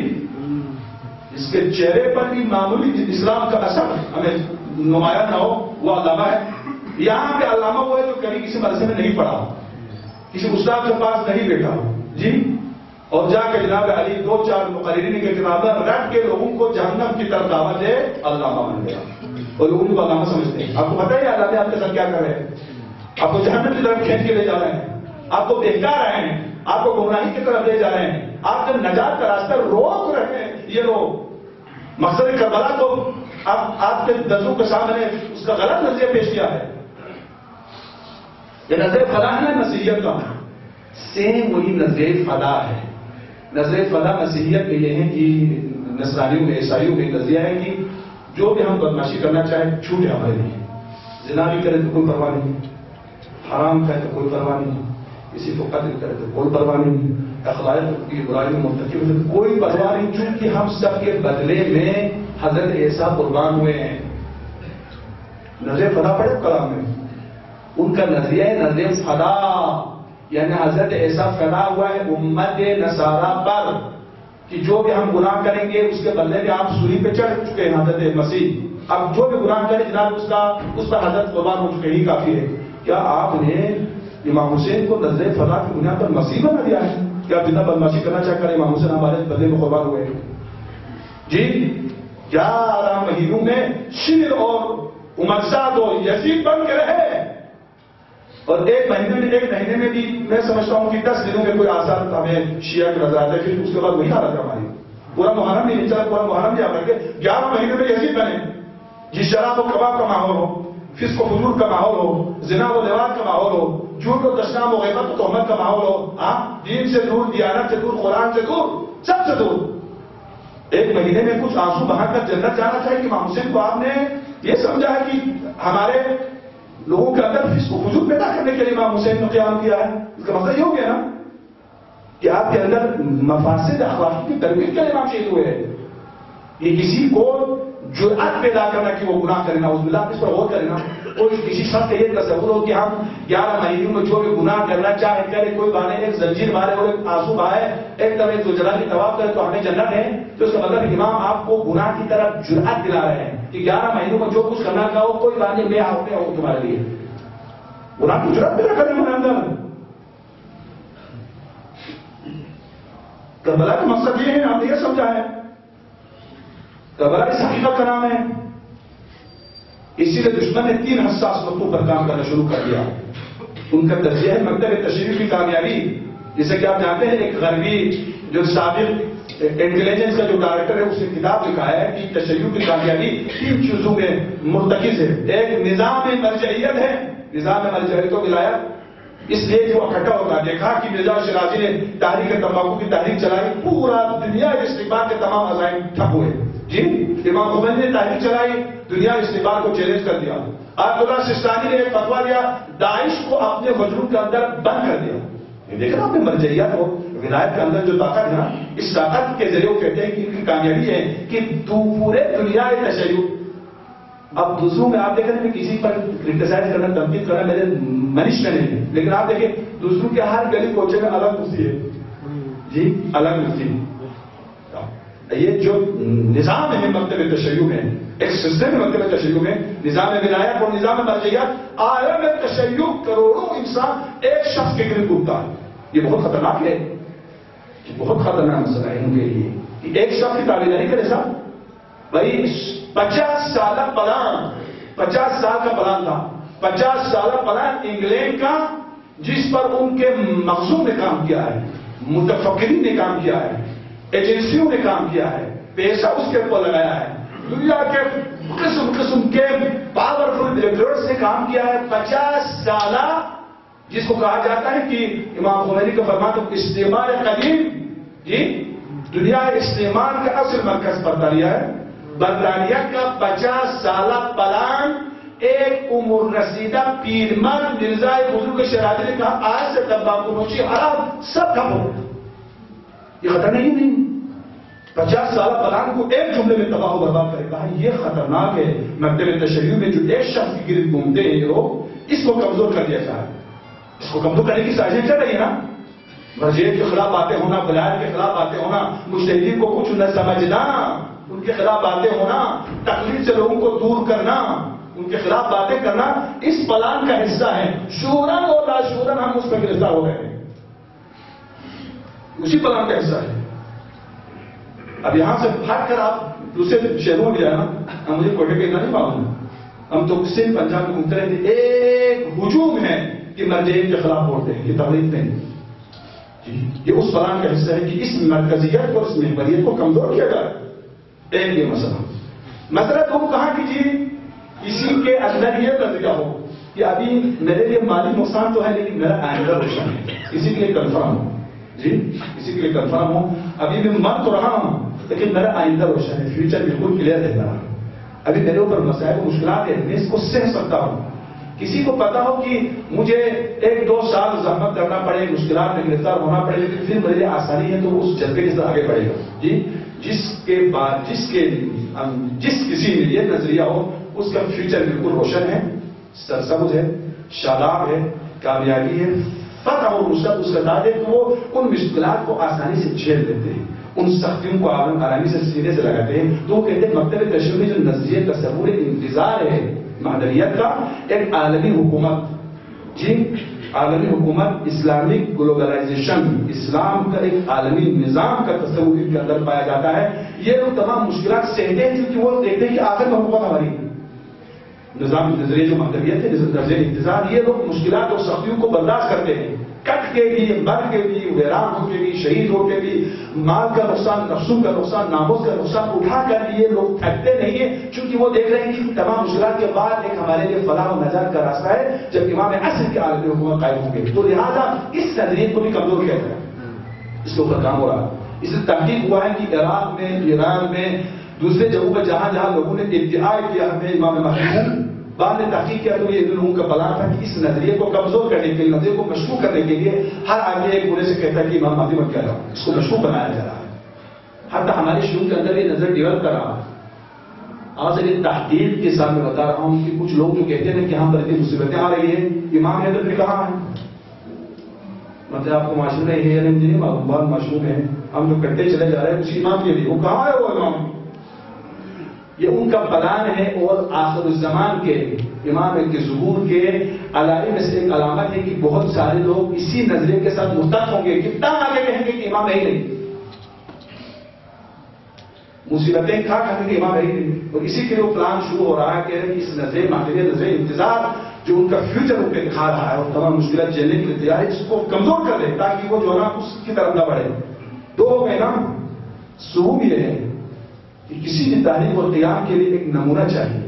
Speaker 3: اس کے چہرے پر بھی معمولی اسلام کا اثر ہمیں نمایاں نہ ہو، وہ علامہ ہے. یہاں پہ علامہ وہ ہے جو کبھی کسی مدرسے میں نہیں پڑھا ہو، کسی استاد کے پاس نہیں بیٹھا ہو جی، اور جا کے جناب علی دو چار مقررین کے کتابیں رٹ کے لوگوں کو جہنم کی طرف دعوت دے، علامہ بن گیا. اور لوگوں کو علامہ سمجھتے ہیں. آپ کو پتہ ہے علامہ آپ کے ساتھ کیا کر رہے ہیں؟ آپ کو جہنم کی طرف کھینچ کے لے جا رہے ہیں، آپ کو بہکا رہے ہیں، آپ کو گمراہی کی طرف لے جا رہے ہیں، آپ کے نجات کا راستہ روک رہے ہیں. یہ لوگ مقصد کربلا کو اب آپ کے دزوں کے سامنے اس کا غلط نظریہ پیش کیا ہے. یہ نظر فلاح ہے مسیحیت کا، سیم وہی نظر فلاح ہے. نظر فلاح مسیحیت میں یہ ہے کہ نصرانیوں میں عیسائیوں میں نظریہ ہے کہ جو بھی ہم بدماشی کرنا چاہیں چھوٹ ہے ہمارے لیے. زنا بھی کرے تو کوئی پرواہ نہیں، حرام کھائے تو کوئی پرواہ نہیں، کسی کو قتل کرے تو کوئی پرواہ نہیں، اخلاق کی برائی میں مرتکب ہے تو کوئی پرواہ نہیں، چونکہ ہم سب کے بدلے میں حضرت عیسیٰ قربان ہوئے ہیں. نظر فلاح پڑے کلام میں ان کا نظریہ ہے نظر فلاح، یعنی حضرت عیسیٰ فدا ہوا ہے امت نصارہ پر کہ جو بھی ہم گناہ کریں گے اس کے بدلے میں آپ سولی پہ چڑھ چکے ہیں حضرت مسیح. اب جو بھی گناہ کرے جناب اس کا اس پر حضرت قربان ہو چکے ہی کافی ہے. کیا آپ نے امام حسین کو نظر فلاح کی بنیاد پر مسیح بنا دیا ہے؟ کیا آپ جتنا بدماشی کرنا چاہ کر امام حسین ہمارے بدلے میں قربان ہوئے جی؟ گیارہ مہینوں میں شیر اور امرزاد و یزید بن کے رہے، اور ایک مہینے میں ایک مہینے میں بھی میں سمجھتا ہوں کہ دس دنوں میں کوئی آثار ہمیں شیعہ کے نظر آتا ہے، پھر اس کے بعد وہی حالت ہے ہماری. پورا محرم بھی نہیں چلا، پورا محرم بھی آ کر کے گیارہ مہینے میں یزید بنے. جی شراب و کباب کا ماحول ہو، فسق و فجور کا ماحول ہو، زنا و لواط کا ماحول ہو، جھوٹ و تشنام و غیبت و تہمت کا ماحول ہو، ہاں دین سے دور، دیانت سے دور، قرآن سے دور، سب سے دور. ایک مہینے میں کچھ آنسو بہا کر جنت جانا چاہیے کہ امام حسین کو آپ نے یہ سمجھا ہے کہ ہمارے لوگوں کے اندر فسق و فجور پیدا کرنے کے لیے امام حسین نے قیام کیا ہے. اس کا مطلب یہ ہو گیا نا کہ آپ کے اندر مفاسد اخلاقی کی تربیت کے لیے امام شہید ہوئے ہیں. یہ کسی کو جرأت پیدا کرنا کہ وہ گناہ کرنا، اس بلا اس پر غور کرنا. اور کسی شخص کا یہ تصور ہو کہ ہم گیارہ مہینوں میں جو بھی گناہ کرنا چاہے کرے، کوئی بہانے ایک زنجیر مارے اور ایک آنسو بہائے، ایک طرح ایک زلزلہ کی طواف کرے تو ہمیں جنت ہے. تو اس کا مطلب امام آپ کو گناہ کی طرف جرأت دلا رہے ہیں کہ گیارہ مہینوں میں جو کچھ کرنا چاہو کوئی بہانے میں ہوتے ہو تمہارے لیے. گناہ کی جرأت پیدا کرنے ہمارے اندر. کربلا کا مقصد یہ ہے، ہم نے یہ سمجھا ہے کربلا اس حقیقت کا نام ہے. اسی لیے دشمن نے تین حساس نقطوں پر کام کرنا شروع کر دیا. ان کا تجزیہ ہے مکتب تشریع کی کامیابی جیسے کہ آپ جانتے ہیں ایک غربی جو سابق انٹیلیجنس کا جو ڈائریکٹر ہے اس نے کتاب لکھا ہے کہ تشیع کی کامیابی تین چیزوں میں مرتکز ہے. ایک نظام مرجعیت ہے, نظام مرجعیت کو ملایا اس لیے کہ وہ اکٹھا ہوتا ہے. دیکھا کہ مرزا شیرازی نے تحریک تمباکو کی تحریک چلائی, پورا دنیا استقبال کے تمام عزائم ٹھپ ہوئے. جی امام خمینی نے تحریک چلائی, دنیا استقبال کو چیلنج کر دیا. آیت اللہ سستانی نے ایک فتویٰ دیا, داعش کو اپنے وجود کے اندر بند کر دیا. دیکھا آپ نے مرجعیت ہو, ولایت کے اندر جو طاقت ہے نا, اس طاقت کے ذریعے وہ کہتے ہیں کہ ان کی کامیابی ہے کہ تو پورے دنیا تشیع. اب دوسروں میں آپ دیکھیں کہ کسی پر کرٹیسائز کرنا, تنقید کرنا میرے منش میں نہیں ہے, لیکن آپ دیکھیں دوسروں کے ہر گلی کوچے میں الگ مفتی ہے. جی الگ مفتی. یہ جو نظام ہے مکتب تشیع میں, ایک سلسلے میں مکتب تشیع میں نظام ولایت اور نظام مرجعیت, عالم تشیع کروڑوں انسان ایک شخص کے گرد گھومتا ہے. یہ بہت خطرناک ہے, یہ بہت خطرناک مسئلہ ہے ان کے لیے. ایک شخص کی تعبیر نہیں کرے صاحب بھائی, پچاس سالہ پلان, پچاس سال کا پلان تھا, پچاس سالہ پلان انگلینڈ کا, جس پر ان کے مخزوم نے کام کیا ہے, متفکرین نے کام کیا ہے, ایجنسیوں نے کام کیا ہے, پیسہ اس کے اوپر لگایا ہے, دنیا کے قسم قسم کے پاورفل ڈائریکٹرز نے کام کیا ہے. پچاس سالہ جس کو کہا جاتا ہے کہ امام خمینی کا فرمان تو استعمار قدیم, جی دنیا استعمار کا اصل مرکز برطانیہ ہے. برطانیہ کا پچاس سالہ پلان ایک عمر رسیدہ پیرمرد مرزا بزرگ شیرازی نے کہا آج سے تمباکو نوشی حرام سب ختم ہو. یہ خطر نہیں نہیں پچاس سالہ پلان کو ایک جملے میں تباہ و برباد کرے گا. یہ خطرناک ہے. مکتب تشیع میں جو ایک شخص کی گرد گھومتے ہیں یہ لوگ, اس کو کمزور کر دیا جائے, اس کو کمزور کرنے کی سازشیں چل رہی ہے نا. مرجعیت کے خلاف باتیں ہونا, ولایت کے خلاف باتیں ہونا, مجتہدین کو کچھ نہ سمجھنا, ان کے خلاف باتیں ہونا, تقلید سے لوگوں کو دور کرنا, ان کے خلاف باتیں کرنا, اس پلان کا حصہ ہے. شورن اور لاشورن ہم اس میں گرفتار ہو گئے ہیں, اسی پلان کا حصہ ہے. اب یہاں سے بھاگ کر آپ دوسرے شہروں میں جانا, ہم مجھے کوٹے کے اتنا نہیں معلوم, ہم تو سندھ پنجاب میں گھومتے رہتے, ایک ہجوم ہے کہ مرجعیت کے خلاف بولتے ہیں, یہ تقلید نہیں. جی یہ اس پلان کا حصہ ہے کہ اس مرکزیت اور اس محوریت کو کمزور کیا جائے. ایک یہ مسئلہ. مسئلہ تو کہاں کہ جی کسی کے اندر یہ نظریہ ہو کہ ابھی میرے لیے مالی نقصان تو ہے لیکن میرا آئندہ روشن ہے, کسی کے لیے کنفرم ہو, جی کسی کے لیے کنفرم ہو, ابھی میں مر تو رہا ہوں لیکن میرا آئندہ روشن ہے, فیوچر بالکل کلیئر ہے میرا, ابھی میرے اوپر مسائل و مشکلات ہیں, میں اس کو سہ سکتا ہوں. کسی کو پتا ہو کہ مجھے ایک دو سال زحمت کرنا پڑے, مشکلات میں گرفتار ہونا پڑے, لیکن پھر میرے لیے آسانی ہے تو اس جذبے کے ساتھ آگے بڑھے گا. جی جس کے بعد جس کے جس کسی میں یہ نظریہ ہو اس کا فیوچر بالکل روشن ہے, سرسبز ہے, شاداب ہے, کامیابی ہے, فتح اور نصرت اس کا داد ہے, تو وہ ان مشکلات کو آسانی سے جھیل لیتے ہیں, ان سختیوں کو آرامی سے سینے سے لگاتے ہیں. تو وہ کہتے ہیں مکتب تشیع میں جو نظریہ تصور انتظار ہے معدنیت کا, ایک عالمی حکومت, جی عالمی حکومت, اسلامک گلوبلائزیشن, اسلام کا ایک عالمی نظام کا تصور کے اندر پایا جاتا ہے. یہ لوگ تمام مشکلات سہتے ہیں کیونکہ وہ دیکھتے ہیں کہ آخر میں حکومت ہماری نظام نظریہ جو مکتبیت ہے, نظریہ انتظار, یہ لوگ مشکلات اور سختیوں کو برداشت کرتے ہیں, کٹ کے بھی, مر کے بھی, ویران ہو کے بھی, شہید ہو کے بھی, مال کا نقصان, نفسوں کا نقصان, ناموس کا نقصان اٹھا کر بھی یہ لوگ تھکتے نہیں ہیں, چونکہ وہ دیکھ رہے ہیں کہ تمام مشکلات کے بعد ایک ہمارے لیے فلاح و نجات کا راستہ ہے جب امام عصر کے عالمی حکومت قائم ہوں گے. تو لہٰذا اس نظریے کو بھی کمزور کیا جائے, اس کے اوپر کام ہو رہا. اس لیے تحقیق ہوا ہے کہ عراق میں, ایران میں, دوسرے جگہوں پر جہاں جہاں لوگوں نے ادعا کیا ہمیں امام مہدی ہوں, بعد میں تحقیق کیا تو یہ لوگوں کا پلان تھا کہ اس نظریے کو کمزور کرنے کے لیے, نظریے کو مشکوک کرنے کے لیے ہر آدمی ایک پورے سے کہتا ہے کہ امام مہدی میں کیا رہا, اس کو مشکوک بنایا جا رہا ہے. حتی ہمارے شروع کے اندر یہ نظر ڈیولپ کر رہا ہے. آج یہ تحقیق کے ساتھ میں بتا رہا ہوں کہ کچھ لوگ جو کہتے ہیں کہ ہم پر اتنی مصیبتیں آ رہی ہیں, امام حضرت نے کہا ہے, مطلب آپ کو معاشرے میں یہ مجھے نہیں معلوم, بہت مشہور ہے, ہم جو کرتے چلے جا رہے ہیں اسی امام کے لیے, وہ کہاں ہے وہ امام, یہ ان کا پلان ہے. اور آخر الزمان کے امام کے ظہور کے علائم میں سے ایک علامت ہے کہ بہت سارے لوگ اسی نظریے کے ساتھ متفق ہوں گے, کتنا آگے کہیں گے کہ امام ہے ہی نہیں. مصیبتیں کھا کھا کے امام ہے نہیں، اور اسی کے لیے وہ پلان شروع ہو رہا ہے کہ اس نظر معاملے نظر انتظار جو ان کا فیوچر ان پہ دکھا رہا ہے اور تمام مشکلات جھیلنے کے لیے تیار ہے، اس کو کمزور کر دے تاکہ وہ جو ہے نا اس کی طرف نہ بڑھے. دو ہے نا سبب یہ ہے کہ کسی بھی تحریک اور قیام کے لیے ایک نمونہ چاہیے،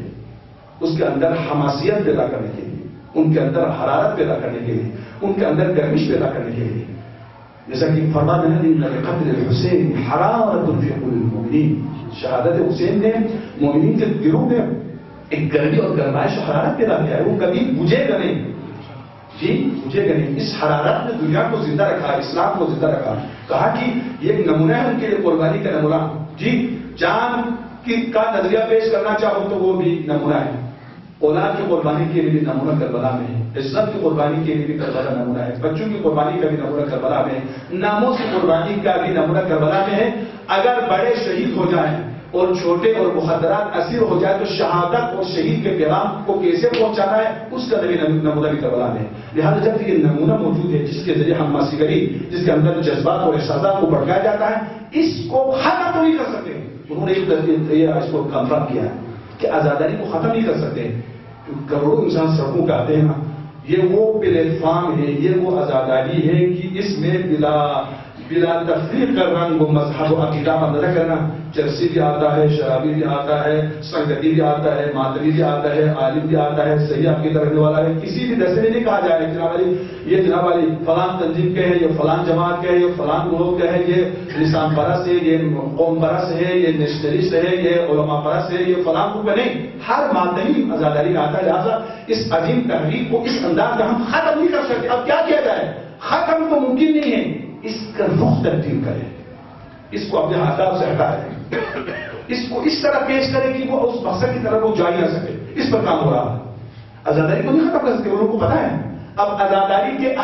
Speaker 3: اس کے اندر حماسیت پیدا کرنے کے لیے، ان کے اندر حرارت پیدا کرنے کے لیے، ان کے اندر گرمش پیدا کرنے کے لیے. جیسا کہ فرمان ہے ان قتل الحسین حرارت فی قلوب المؤمنین، شہادت حسین نے مومنین کے دلوں میں ایک گرمی اور گرمائش اور حرارت پیدا کیا ہے، وہ کبھی بجھے گا نہیں. جی بجھے گا نہیں. اس حرارت نے دنیا کو زندہ رکھا، اسلام کو زندہ رکھا. کہا کہ یہ ایک نمونہ ہے ان کے لیے قربانی کا نمونہ. جی جان کی کا نظریہ پیش کرنا چاہو تو وہ بھی نمونہ ہے. اولاد کی قربانی کے لیے بھی نمونہ کربلا میں ہے، عزت کی قربانی کے لیے بھی کربلا نمونہ ہے، بچوں کی قربانی کا بھی نمونہ کربلا میں ہے، ناموس کی قربانی کا بھی نمونہ کربلا میں ہے. اگر بڑے شہید ہو جائیں اور چھوٹے اور مخدرات اسیر ہو جائے تو شہادت اور شہید کے پیغام کو کیسے پہنچانا ہے اس کا بھی نمونہ بھی کربلا میں ہے. لہٰذا جب یہ نمونہ موجود ہے جس کے ذریعے ہم ماسیگری، جس کے اندر جذبات اور احساسات کو بڑھایا جاتا ہے، اس کو ختم تو نہیں کر سکتے. انہوں نے یہ اس کو کنفرم کیا ہے کہ آزاداری کو ختم نہیں کر سکتے. کروڑوں انسان سڑکوں پہ آتے ہیں نا، یہ وہ پلیٹ فارم ہے، یہ وہ آزاداری ہے کہ اس میں بلا بلا تفریق کا رنگ و مذہب و عقیدہ اندر کرنا. چرسی بھی آتا ہے، شرابی بھی آتا ہے، سنگتی بھی آتا ہے، ماتری بھی آتا ہے، عالم بھی آتا ہے، صحیح عقیدہ رکھنے والا ہے. کسی بھی دستے میں نہیں کہا جائے جناب علی یہ جناب علی فلان تنظیم کے ہے، یہ فلان جماعت کے ہے، یہ فلان گروہ کے ہے، یہ لسان پرست ہے، یہ قوم پرست ہے، یہ نیشنلسٹ ہے، یہ علماء پرست ہے، یہ فلان گروپ ہے. نہیں، ہر مادنی آزاداری آتا ہے. لہٰذا اس عظیم تحریک کو اس انداز میں ہم ختم نہیں کر سکتے. اب کیا کیا جائے؟ ختم تو ممکن نہیں ہے، اس کا رخ تبدیل کریں، اس کو اپنے آداب سے ہٹا دیں، اس کو اس طرح پیش کریں کہ وہ اس مقصد کی طرف وہ جا ہی نہ سکے. اس پر کام ہو رہا ہے. آزاداری کو نہیں ختم کر سکتے، وہ لوگوں کو پتا ہے. اب آزاداری کے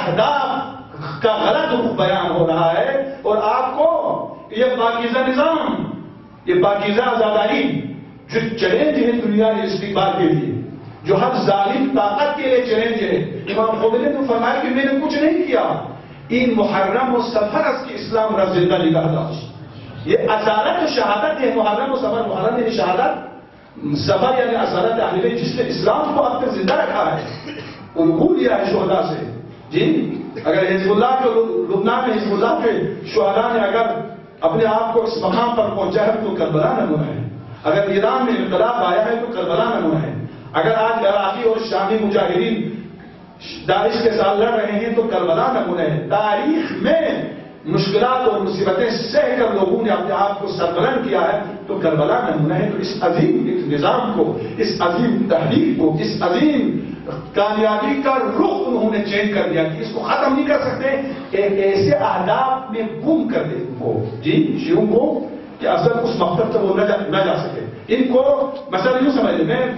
Speaker 3: اہداف کا غلط رخ بیان ہو رہا ہے اور آپ کو یہ پاکیزہ نظام، یہ پاکیزہ آزاداری جو چیلنج ہے دنیا کے استقبال کے لیے، جو ہر ظالم طاقت کے لیے چیلنج ہے. امام خمینی نے تو فرمایا کہ میں نے کچھ نہیں کیا، این محرم و سفر اس کی اسلام را زندہ نگاہ داشت. یہ اصالت شہادت ہے. محرم و سفر، محرم یعنی شہادت، سفر یعنی اصالت اہل بیت جس نے اسلام کو اب تک زندہ رکھا ہے، الگو لیا ہے شہداء سے. جی اگر حزب اللہ کے لبنان میں حزب اللہ کے شہداء نے اگر اپنے آپ کو اس مقام پر پہنچا ہے تو کربلا نمونہ ہے. اگر ایران میں انقلاب آیا ہے تو کربلا نمونہ ہے. اگر آج عراقی اور شامی مجاہدین داعش کے ساتھ لڑ رہے ہیں تو کربلا نمونہ ہے. تاریخ میں مشکلات اور مصیبتیں سہ کر لوگوں نے اپنے آپ کو سربلند کیا ہے تو کربلا نمونہ ہے. تو اس عظیم نظام کو، اس عظیم تحریک کو، اس عظیم کامیابی کا رخ انہوں نے چینج کر دیا کہ اس کو ختم نہیں کر سکتے. ایک ایسے اہداف میں گم کر دے وہ جی شیعوں کو کہ اصل اس مقصد تک وہ نہ جا, نہ جا سکے. ان کو مثلا یوں سمجھ لیں میں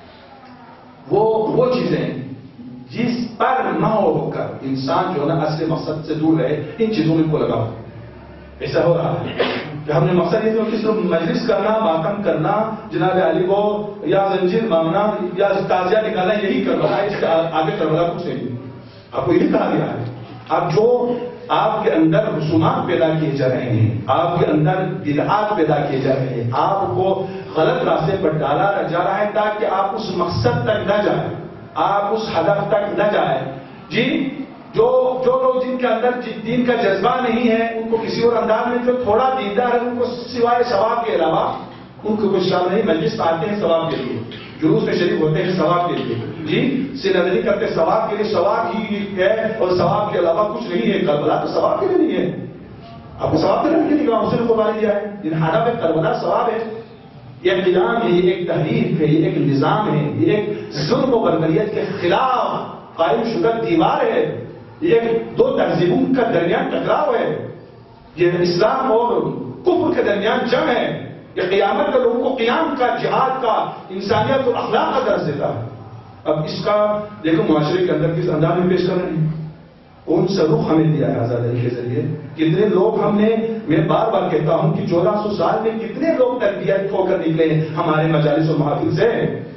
Speaker 3: وہ وہ چیزیں جس پر نہ ہو کر انسان جو ہے نا اصل مقصد سے دور رہے، ان چیزوں میں کو لگا. ایسا ہو رہا ہے کہ ہم نے مقصد یہ کسی کو مجلس کرنا، ماتم کرنا، جناب علی کو یا زنجیر مانگنا یا تازیہ نکالنا، یہی کرنا ہے. اس کے آگے کربلا کچھ نہیں. آپ کو یہی کہا گیا ہے. اب جو آپ کے اندر رسومات پیدا کیے جا رہے ہیں، آپ کے اندر بدعات پیدا کیے جا رہے ہیں، آپ کو غلط راستے پر ڈالا جا رہا ہے تاکہ آپ اس مقصد تک نہ جائیں، آپ اس ہدف تک نہ جائیں. جی جو جو لوگ جن کے اندر دین کا جذبہ نہیں ہے، ان کو کسی اور انداز میں جو تھوڑا دیندار ہے، ان کو سوائے ثواب کے علاوہ ان کو کچھ شامل نہیں. مجلس میں آتے ہیں ثواب کے لیے، جلوس میں شریک ہوتے ہیں ثواب کے لیے، جی سینظری کرتے ثواب کے لیے. ثواب ہی ہے اور ثواب کے علاوہ کچھ نہیں ہے. کربلا تو ثواب کے لیے نہیں ہے. آپ کو ثواب دینے کے لیے امام حسین کو قربانی دیا ہے. جن ہدف ہے کربلا ثواب ہے. یہ ایک نظام ہے، یہ ایک تحریک ہے، یہ ایک نظام ہے، یہ ایک ظلم و بربریت کے خلاف قائم شدہ دیوار ہے. یہ دو تہذیبوں کا درمیان ٹکراؤ ہے. یہ اسلام اور کفر کے درمیان جنگ ہے. یہ قیامت کا لوگوں کو قیام کا، جہاد کا، انسانیت اور اخلاق کا درس دیتا ہے. اب اس کا دیکھو معاشرے کے اندر کس انداز میں پیش کر رہے ہیں. کون سا رخ ہمیں دیا ہے آزادی کے ذریعے. کتنے لوگ ہم نے، میں بار بار کہتا ہوں کہ چودہ سو سال میں کتنے لوگ تربیت ہو کر نکلے ہمارے مجالس اور محافل سے.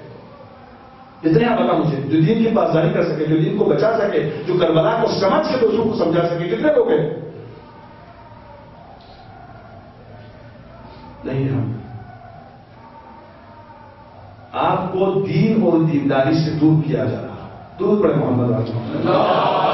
Speaker 3: اتنے آپ بتا مجھے جو دین کی پاسداری کر سکے، جو دین کو بچا سکے، جو کربلا کو سمجھ کے دوسروں کو سمجھا سکے، کتنے لوگ ہیں؟ نہیں ہم آپ کو دین اور دینداری سے دور کیا جا رہا. دور پڑے محمد آج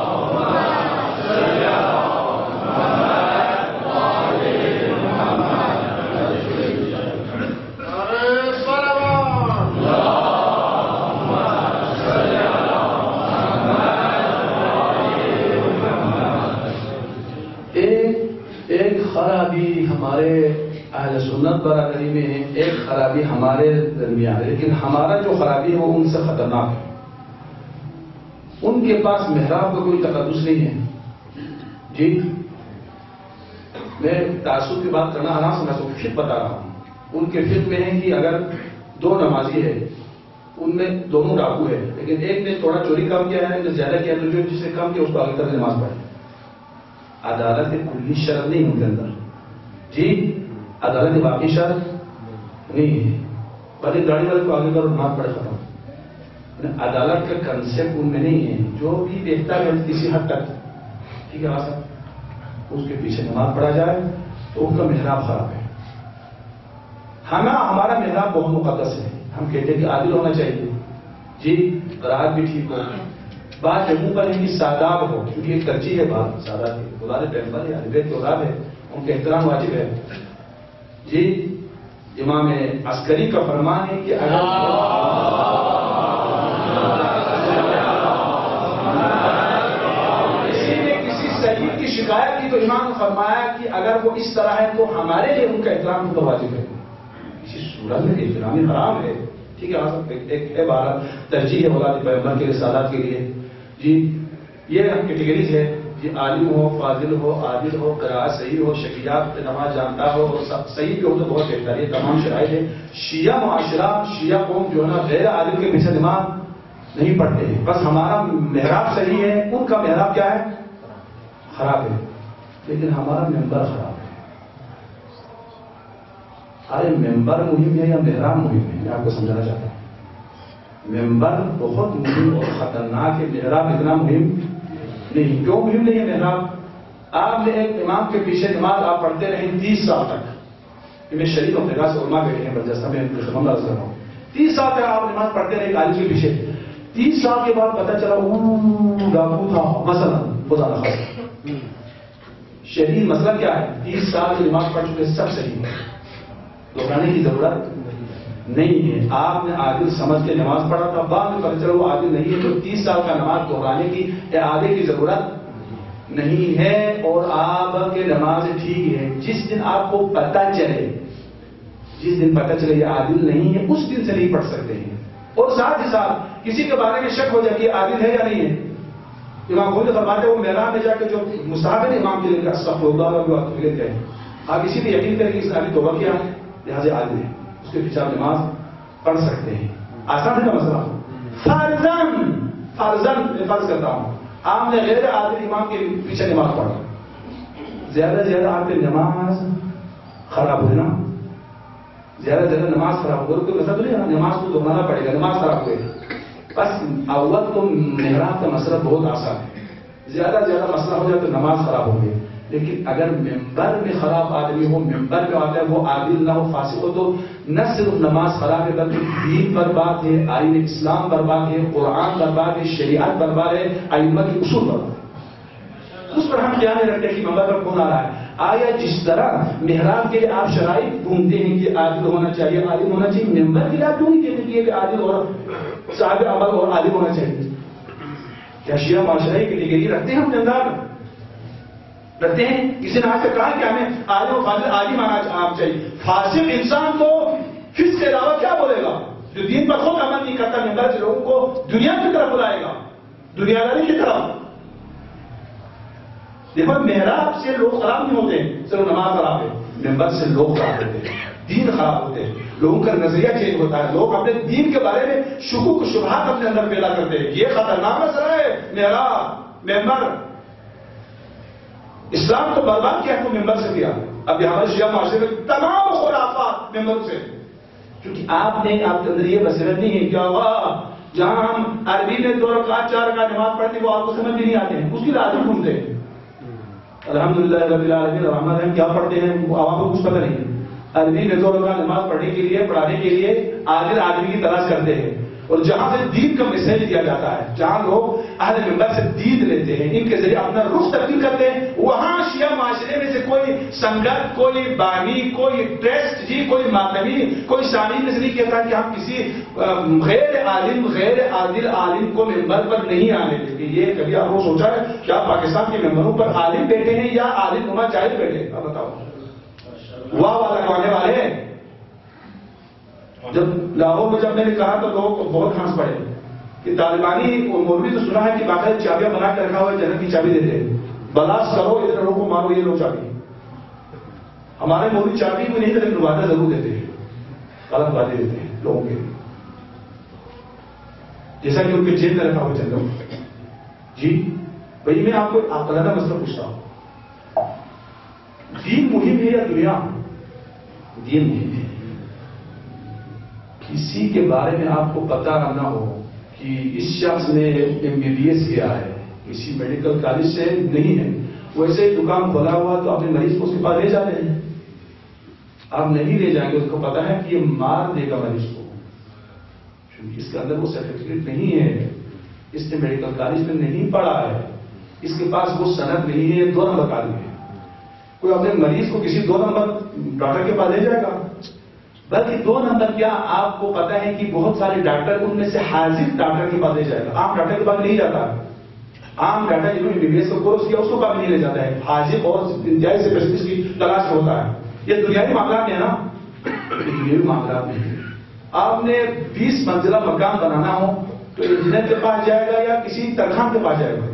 Speaker 2: خرابی ہمارے اہل سنت برادری میں ہے، ایک خرابی ہمارے درمیان ہے، لیکن ہمارا جو خرابی ہے وہ ان سے خطرناک ہے. ان کے پاس محراب کا کوئی تقدس نہیں ہے. جی میں تعصب کی بات کرنا آرام سے میں فقہ بتا رہا ہوں. ان کے فقہ میں ہے کہ اگر دو نمازی ہے، ان میں دونوں ڈاکو ہے، لیکن ایک نے تھوڑا چوری کم کیا ہے، ایک نے زیادہ کیا، تو جو جس نے کم کیا اس کو آگے کر نماز پڑھے. عدالت کلی شرط نہیں ان کے اندر. جی عدالت باقی شرط نہیں ہے. بھلے گاڑی والے کو آگے کرو نماز پڑھے ختم. عدالت کا کنسیپٹ ان میں نہیں ہے. جو بھی دیکھتا ہے کسی حد تک ٹھیک ہے صاحب اس کے پیچھے نماز پڑھا جائے تو ان کا محراب خراب ہے. ہمیں ہمارا محراب بہت مقدس ہے. ہم کہتے ہیں کہ عادل ہونا چاہیے. جی قرآن بھی ٹھیک ہو. بات جموں پر ہے کہ ساداب ہو، کیونکہ ایک ترجیح ہے بات ساداب کی. خدا نے پیغمبر ہے، اہل بیت کی اولاد ہے، ان کے احترام واجب ہے. جی امام عسکری کا فرمان ہے کہ اگر کسی نے کسی سید کی شکایت کی تو امام نے فرمایا کہ اگر وہ اس طرح ہے تو ہمارے لیے ان کا احترام تو واجب ہے. کسی صورت میں احترامی حرام ہے. ٹھیک ہے ایک ہے بات ترجیح ہے اولاد پیغمبر کے رسالات کے لیے. جی یہ کیٹیگریز ہے. جی عالم ہو، فاضل ہو، عادل ہو، قراءت صحیح ہو، شکیات نماز جانتا ہو، صحیح بھی ہو تو بہت بہتر ہے. تمام شرائط ہے. شیعہ معاشرہ شیعہ قوم جو ہے نا غیر عادل کے پیچھے نماز نہیں پڑھتے ہیں. بس ہمارا محراب صحیح ہے، ان کا محراب کیا ہے؟ خراب ہے. لیکن ہمارا ممبر خراب ہے. ارے ممبر مہم ہے یا محراب مہم ہے؟ میں آپ کو سمجھانا چاہتا ہوں. ممبر بہت مہم اور خطرناک ہے. محراب اتنا مہم نہیں. کیوں مہم نہیں ہے محراب؟ آپ نے ایک امام کے پیچھے نماز آپ پڑھتے رہے تیس سال تک. میں شریف اور نگاہ سے علماء بیٹھے ہیں جیسا میں معاملہ کر رہا ہوں. تیس سال تک آپ نماز پڑھتے رہے عالم کے پیچھے. تیس سال کے بعد پتہ چلا وہ ڈاکو تھا مثلا خدا نہ خاص. شدید مسئلہ کیا ہے؟ تیس سال کی نماز پڑھ چکے سب صحیح ہے. دہرانے کی ضرورت نہیں ہے. آپ نے عادل سمجھ کے نماز پڑھا تھا، بعد میں پتہ چلا وہ عادل نہیں ہے، تو تیس سال کا نماز دہرانے کی اعادے کی ضرورت نہیں ہے. اور آپ کے نماز ٹھیک ہے. جس دن آپ کو پتہ چلے جس دن پتہ چلے یہ عادل نہیں ہے اس دن سے نہیں پڑھ سکتے ہیں. اور ساتھ ہی ساتھ کسی کے بارے میں شک ہو جائے کہ عادل ہے یا نہیں ہے. امام خود فرماتے وہ میدان میں جا کے جو مستحب ہے امام کے لیے استغفر اللہ و اتوب الیہ کہیں. آپ اسی پہ یقین کریں کہ اس نے توبہ کیا لہٰذا عادل ہے، اس کے پیچھے آپ نماز پڑھ سکتے ہیں. آسان ہے کا مسئلہ. فرضاً فرضاً میں فرض کرتا ہوں آپ نے غیر عادل امام کے پیچھے نماز پڑھا، زیادہ سے زیادہ آپ کی نماز خراب ہوئی نا. زیادہ سے زیادہ نماز خراب ہو کوئی مطلب نہیں، نماز کو دہرانا پڑے گا. نماز خراب ہوئے بس اول تو محراب کا مسئلہ بہت آسان ہے. زیادہ سے زیادہ مسئلہ ہو جائے تو نماز خراب ہو گئی. لیکن اگر ممبر میں خراب آدمی ہو، ممبر پہ آتا ہے وہ عادل نہ ہو، فاسق ہو، تو نہ صرف نماز خراب ہے بلکہ دین برباد ہے، آئین اسلام برباد ہے، قرآن برباد ہے، شریعت برباد ہے، ائمہ کے اصول برباد ہے. اس پر ہم خیال نہیں رکھتے کہ ممبر پر کون آ رہا ہے. آیا جس طرح محراب کے لیے آپ شرائط ڈھونڈتے ہیں کہ عادل ہونا چاہیے، عالم ہونا چاہیے، ممبر کے لیے آپ کیوں نہیں کہتے کہ یہ عادل اور صاحب عمل اور عالم ہونا چاہیے؟ کیا شیعہ معاشرہ کی کیٹیگری رکھتے ہیں؟ ہم جاندار رکھتے ہیں. کسی نے آج سے کہا کہ ہمیں عالم و فاضل عالم آنا چاہیے. فاسق انسان تو فسق کے علاوہ کیا بولے گا؟ جو دین پر خود عمل نہیں کرتا ممبر سے لوگوں کو دنیا کی طرف بلائے گا، دنیا داری کی طرف. دیکھو محراب سے لوگ خراب نہیں ہوتے صرف نماز خراب ہے، ممبر سے لوگ خراب ہوتے ہیں، دین خراب ہوتے ہیں، لوگوں کا نظریہ چینج ہوتا ہے، لوگ اپنے دین کے بارے میں شکوک و شبہات اپنے اندر پیدا کرتے ہیں. یہ خطرناک مسئلہ ہے. محراب ممبر اسلام کو برباد کیا تو ممبر سے کیا. اب ہمارے شیعہ معاشرے میں تمام خرافات ممبر سے، کیونکہ آپ نے آپ کے اندر یہ بصیرت نہیں ہے. کیا ہوا جہاں ہم عربی میں دو رکعت چار رکعت نماز پڑھتے وہ آپ کو سمجھ بھی نہیں آتے ہیں، اس کی راضی ڈھونڈتے ہیں. الحمدللہ رب العالمین الرحمن الرحیم کیا پڑھتے ہیں عوام کو کچھ پتہ نہیں ہے.
Speaker 3: عربی میں دو رکعت نماز پڑھنے کے لیے پڑھانے کے لیے عادل آدمی کی تلاش کرتے ہیں، اور جہاں سے دین کا میسج دیا جاتا ہے، جہاں لوگ اہل منبر سے دین لیتے ہیں، ان کے ذریعے اپنا رخ تبدیل کرتے ہیں، وہاں شیعہ معاشرے میں سے کوئی سنگت، کوئی بانی، کوئی ٹرسٹ جی، کوئی ماتمی، کوئی شانی میں سے نہیں کہتا کہ ہم کسی غیر عالم غیر عادل عالم کو ممبر پر نہیں آنے دیں گے۔ یہ کبھی آپ کو سوچا ہے کہ آپ پاکستان کے ممبروں پر عالم بیٹھے ہیں یا عالم نما جاہل بیٹھے ہیں؟ آپ بتاؤ، واہ واہ لگوانے والے ہیں۔ جب لاہور میں جب میں نے کہا تو لوگ بہت ہنس پڑے کہ طالبانی اور مولوی تو سنا ہے کہ باقاعدہ چابیاں بنا کے رکھا ہوا ہے، جنت کی چابی دیتے ہیں، بلاس کرو ادھر لوگوں کو مارو، یہ لوگ چابی۔ ہمارے مولوی چابی کو نہیں دیتے، وعدہ ضرور دیتے ہیں، غلط وعدے دیتے ہیں لوگوں کے، جیسا کہ ان کے جیب میں رکھا ہوا جنت۔ جی بھائی میں آپ کو علیحدہ مسئلہ پوچھتا ہوں، دین مہم ہے یا دنیا؟ دین مہم ہے۔ کسی کے بارے میں آپ کو پتا نہ ہو کہ اس شخص نے ایم بی بی ایس کیا ہے، کسی میڈیکل کالج سے نہیں ہے، ویسے دکان کھولا ہوا تو اپنے مریض کو اس کے پاس لے جاتے ہیں، آپ نہیں لے جائیں گے، اس کو پتا ہے کہ یہ مار دے گا مریض کو، کیونکہ اس کے اندر وہ سرٹیفکیٹ نہیں ہے، اس نے میڈیکل کالج میں نہیں پڑھا ہے، اس کے پاس وہ سند نہیں ہے، دو نمبر کا آدمی ہے۔ کوئی اپنے مریض کو کسی دو نمبر ڈاکٹر کے پاس لے جائے گا؟ بلکہ دو نمبر کیا، آپ کو پتا ہے کہ بہت سارے ڈاکٹر ان میں سے حاضر ڈاکٹر کے پاس لے جائے گا، عام ڈاکٹر کے پاس نہیں جاتا، عام ڈاکٹر جنہوں نے بی بی ایس کا کورس کیا اس کو پاس نہیں لے جاتا ہے، حاضر اور انتہائی سے اسپیشلسٹ کی تلاش ہوتا ہے۔ یہ دنیاوی معاملات میں ہے نا، یہ دنیاوی معاملات میں ہے۔ آپ نے بیس منزلہ مکان بنانا ہو تو انجینئر کے پاس جائے گا یا کسی ترخان کے پاس جائے گا؟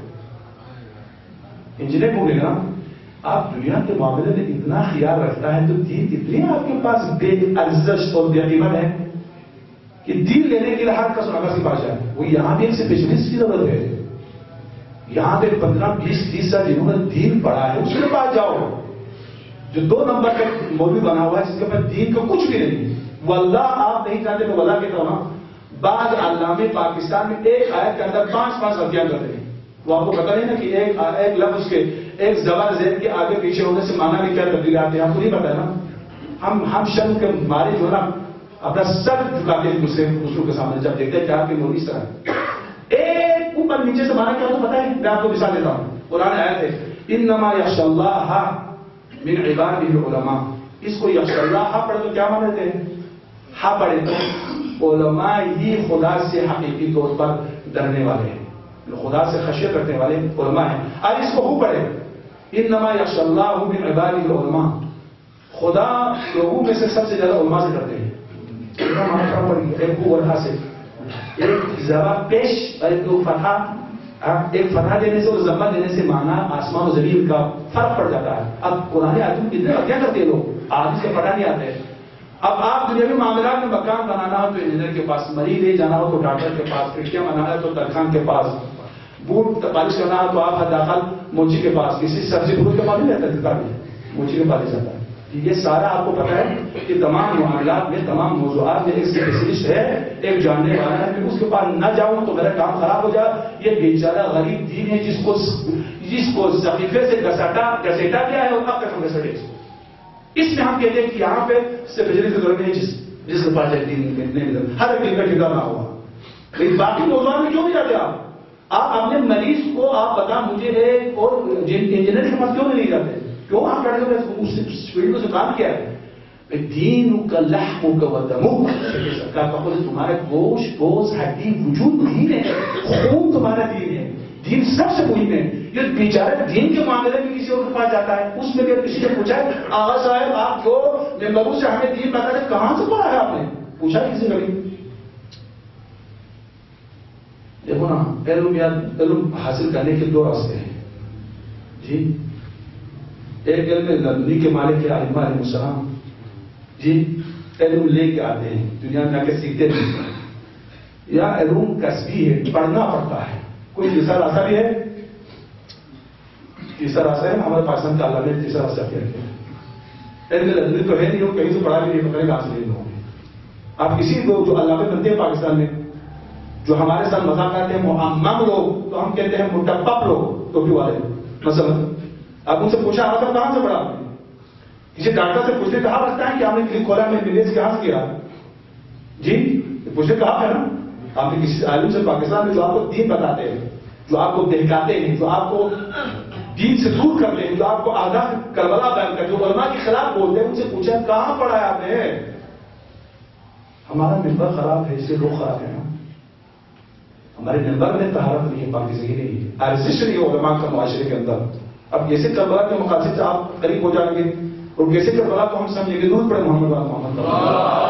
Speaker 3: انجینئر بولے گا۔ آپ دنیا کے معاملے میں اتنا خیال رکھتا ہے تو دین اتنی آپ کے پاس بے ارزش اور بے قیمت ہے کہ دین لینے کے لیے ہر کس ناقص کے پاس جائے۔ وہ یہاں بھی ایک اسپیشلسٹ کی ضرورت ہے، یہاں پہ پندرہ بیس تیس سال جنہوں نے دین پڑھا ہے اس کے پاس جاؤ۔ جو دو نمبر کا مولوی بنا ہوا ہے جس کے پاس دین کا کچھ بھی نہیں، واللہ آپ نہیں چاہتے تو واللہ کہتا ہوں نا، بعض علامے پاکستان میں ایک آیت کے اندر پانچ پانچ غلطیاں کرتے ہیں۔ وہ آپ کو پتا نہیں نا کہ ایک ایک لفظ کے ایک زبر زیر کے آگے پیچھے ہونے سے معنی میں کیا تبدیلی آتی ہے، آپ کو نہیں پتا ہے نا۔ ہم ہم شرم کے مارے جو ہے نا اپنا سر جھکاتے ہیں دوسرے دوسروں کے سامنے جب دیکھتے ہیں کہ آپ کی مولوی اس طرح ایک اوپر نیچے سے معنی کیا تو پتا ہے۔ میں آپ کو مثال دیتا ہوں، قرآن آیت ہے انما یخشی اللہ من عباده العلماء، اس کو یخشی اللہ پڑھے تو کیا معنی ہے؟ ہاں پڑھے تو علماء ہی خدا سے حقیقی طور پر ڈرنے والے ہیں، خدا سے خشیت رکھنے والے علماء ہیں۔ اب اس کو ہو پڑھے انما یخشی اللہ من عباده العلماء، خدا لوگوں میں سے سب سے زیادہ علماء سے ڈرتے ہیں۔ ایک ورحا سے ایک زبا پیش اور ایک فتح، ایک فتح دینے سے اور زبا دینے سے معنی آسمان و زمین کا فرق پڑ جاتا ہے۔ اب قرآن آیتوں کتنے کیا کرتے ہیں لوگ، آج سے پتہ نہیں آتے۔ اب آپ دنیاوی معاملات میں مکان بنانا ہو تو انجینئر کے پاس، مریض لے جانا ہو تو ڈاکٹر کے پاس، کھڑکیاں بنانا ہے تو ترخان کے پاس، بوٹ پالش کرنا ہو تو آپ حد داخل موچی کے پاس، کسی سبزی فروٹ کے پاس نہیں رہتا، دکھا بھی موچی کے پاس جاتا ہے۔ یہ سارا آپ کو پتا ہے کہ تمام معاملات میں تمام موضوعات میں ایک اسپیشلسٹ ہے، ایک جاننے والا ہے، پھر اس کے پاس نہ جاؤں تو میرا کام خراب ہو جائے۔ یہ بیچارہ غریب دین ہے جس کو جس کو صحیفے سے گساٹا گسیٹا گیا ہے اور اب تک ہم گسٹے اس میں ہم کہتے ہیں کہ یہاں پہ اسپیشلسٹ کی ضرورت نہیں، جس جس کے پاس جائے دین نہیں ملتا، ہر ایک دن کا ٹھیکا نہ ہوا۔ لیکن باقی موضوعات میں کیوں نہیں جاتے آپ؟ آپ اپنے مریض کو آپ بتا مجھے ایک اور انجینئر کے پاس کیوں نہیں جاتے؟ کیوں آپ ڈرتے ہوئے اس فیلڈ سے کام کیا ہے؟ دین کا لحم کا ودمک، سرکار کا خود تمہارا گوشت گوشت ہڈی وجود دین ہے، خون تمہارا دین ہے، دین سب سے مہم ہے۔ یہ بیچارہ دین کے معاملے میں کسی اور کے پاس جاتا ہے، اس میں بھی کسی نے پوچھا ہے آغا صاحب آپ جو ممبروں سے ہمیں دین بتا رہے کہاں سے پڑھا ہے آپ نے؟ پوچھا ہے کسی نے کبھی؟ دیکھو نا، علم یا علم حاصل کرنے کے دو راستے ہیں جی۔ ایک علم لدنی کے مالک ہے علماء علیہ السلام جی، علم لے کے آتے ہیں، دنیا میں آ کے سیکھتے نہیں، یا علم کسبی ہے، پڑھنا پڑتا ہے۔ کوئی تیسرا راستہ بھی ہے، تیسرا راستہ ہے ہمارے پاکستان کا علامہ تیسرا راستہ کیا ہے؟ علم لدنی تو ہے نہیں، وہ کہیں سے پڑھا بھی نہیں، پکڑے کہاں سے نہیں ہوگی۔ آپ کسی لوگ جو علامہ بنتے ہیں پاکستان میں، جو ہمارے ساتھ مذاق کرتے ہیں معمم لوگ، تو ہم کہتے ہیں مٹپپ لوگ، ٹوپی والے۔ مثلا آپ ان سے پوچھا آپ کہاں سے پڑھا آپ نے؟ کسی ڈاکٹر سے پوچھنے کا حق رکھتا ہے کہ آپ نے کلینک کھولا میں ملیز کیا کیا جی پوچھنے کا حق ہے نا. آپ نے کسی عالم سے پاکستان میں جو آپ کو دین بتاتے ہیں, جو آپ کو بہکاتے ہیں, جو آپ کو دین سے دور کرتے ہیں, جو آپ کو آزاد کربلا بیان کرتے ہیں, جو علماء کے خلاف بولتے ہیں, ان سے پوچھا کہاں پڑھا ہے آپ نے. ہمارا ممبر خراب ہے اس لیے لوگ خراب ہیں. ہمارے ممبر میں طہارت نہیں ہے, پاکیزگی نہیں ہے, ارزش نہیں ہے علماء کا معاشرے کے اندر. اب کیسے کربلا کے مقاصد سے آپ قریب ہو جائیں گے اور کیسے کربلا کو ہم سمجھیں گے. دور پڑے محمد والا محمد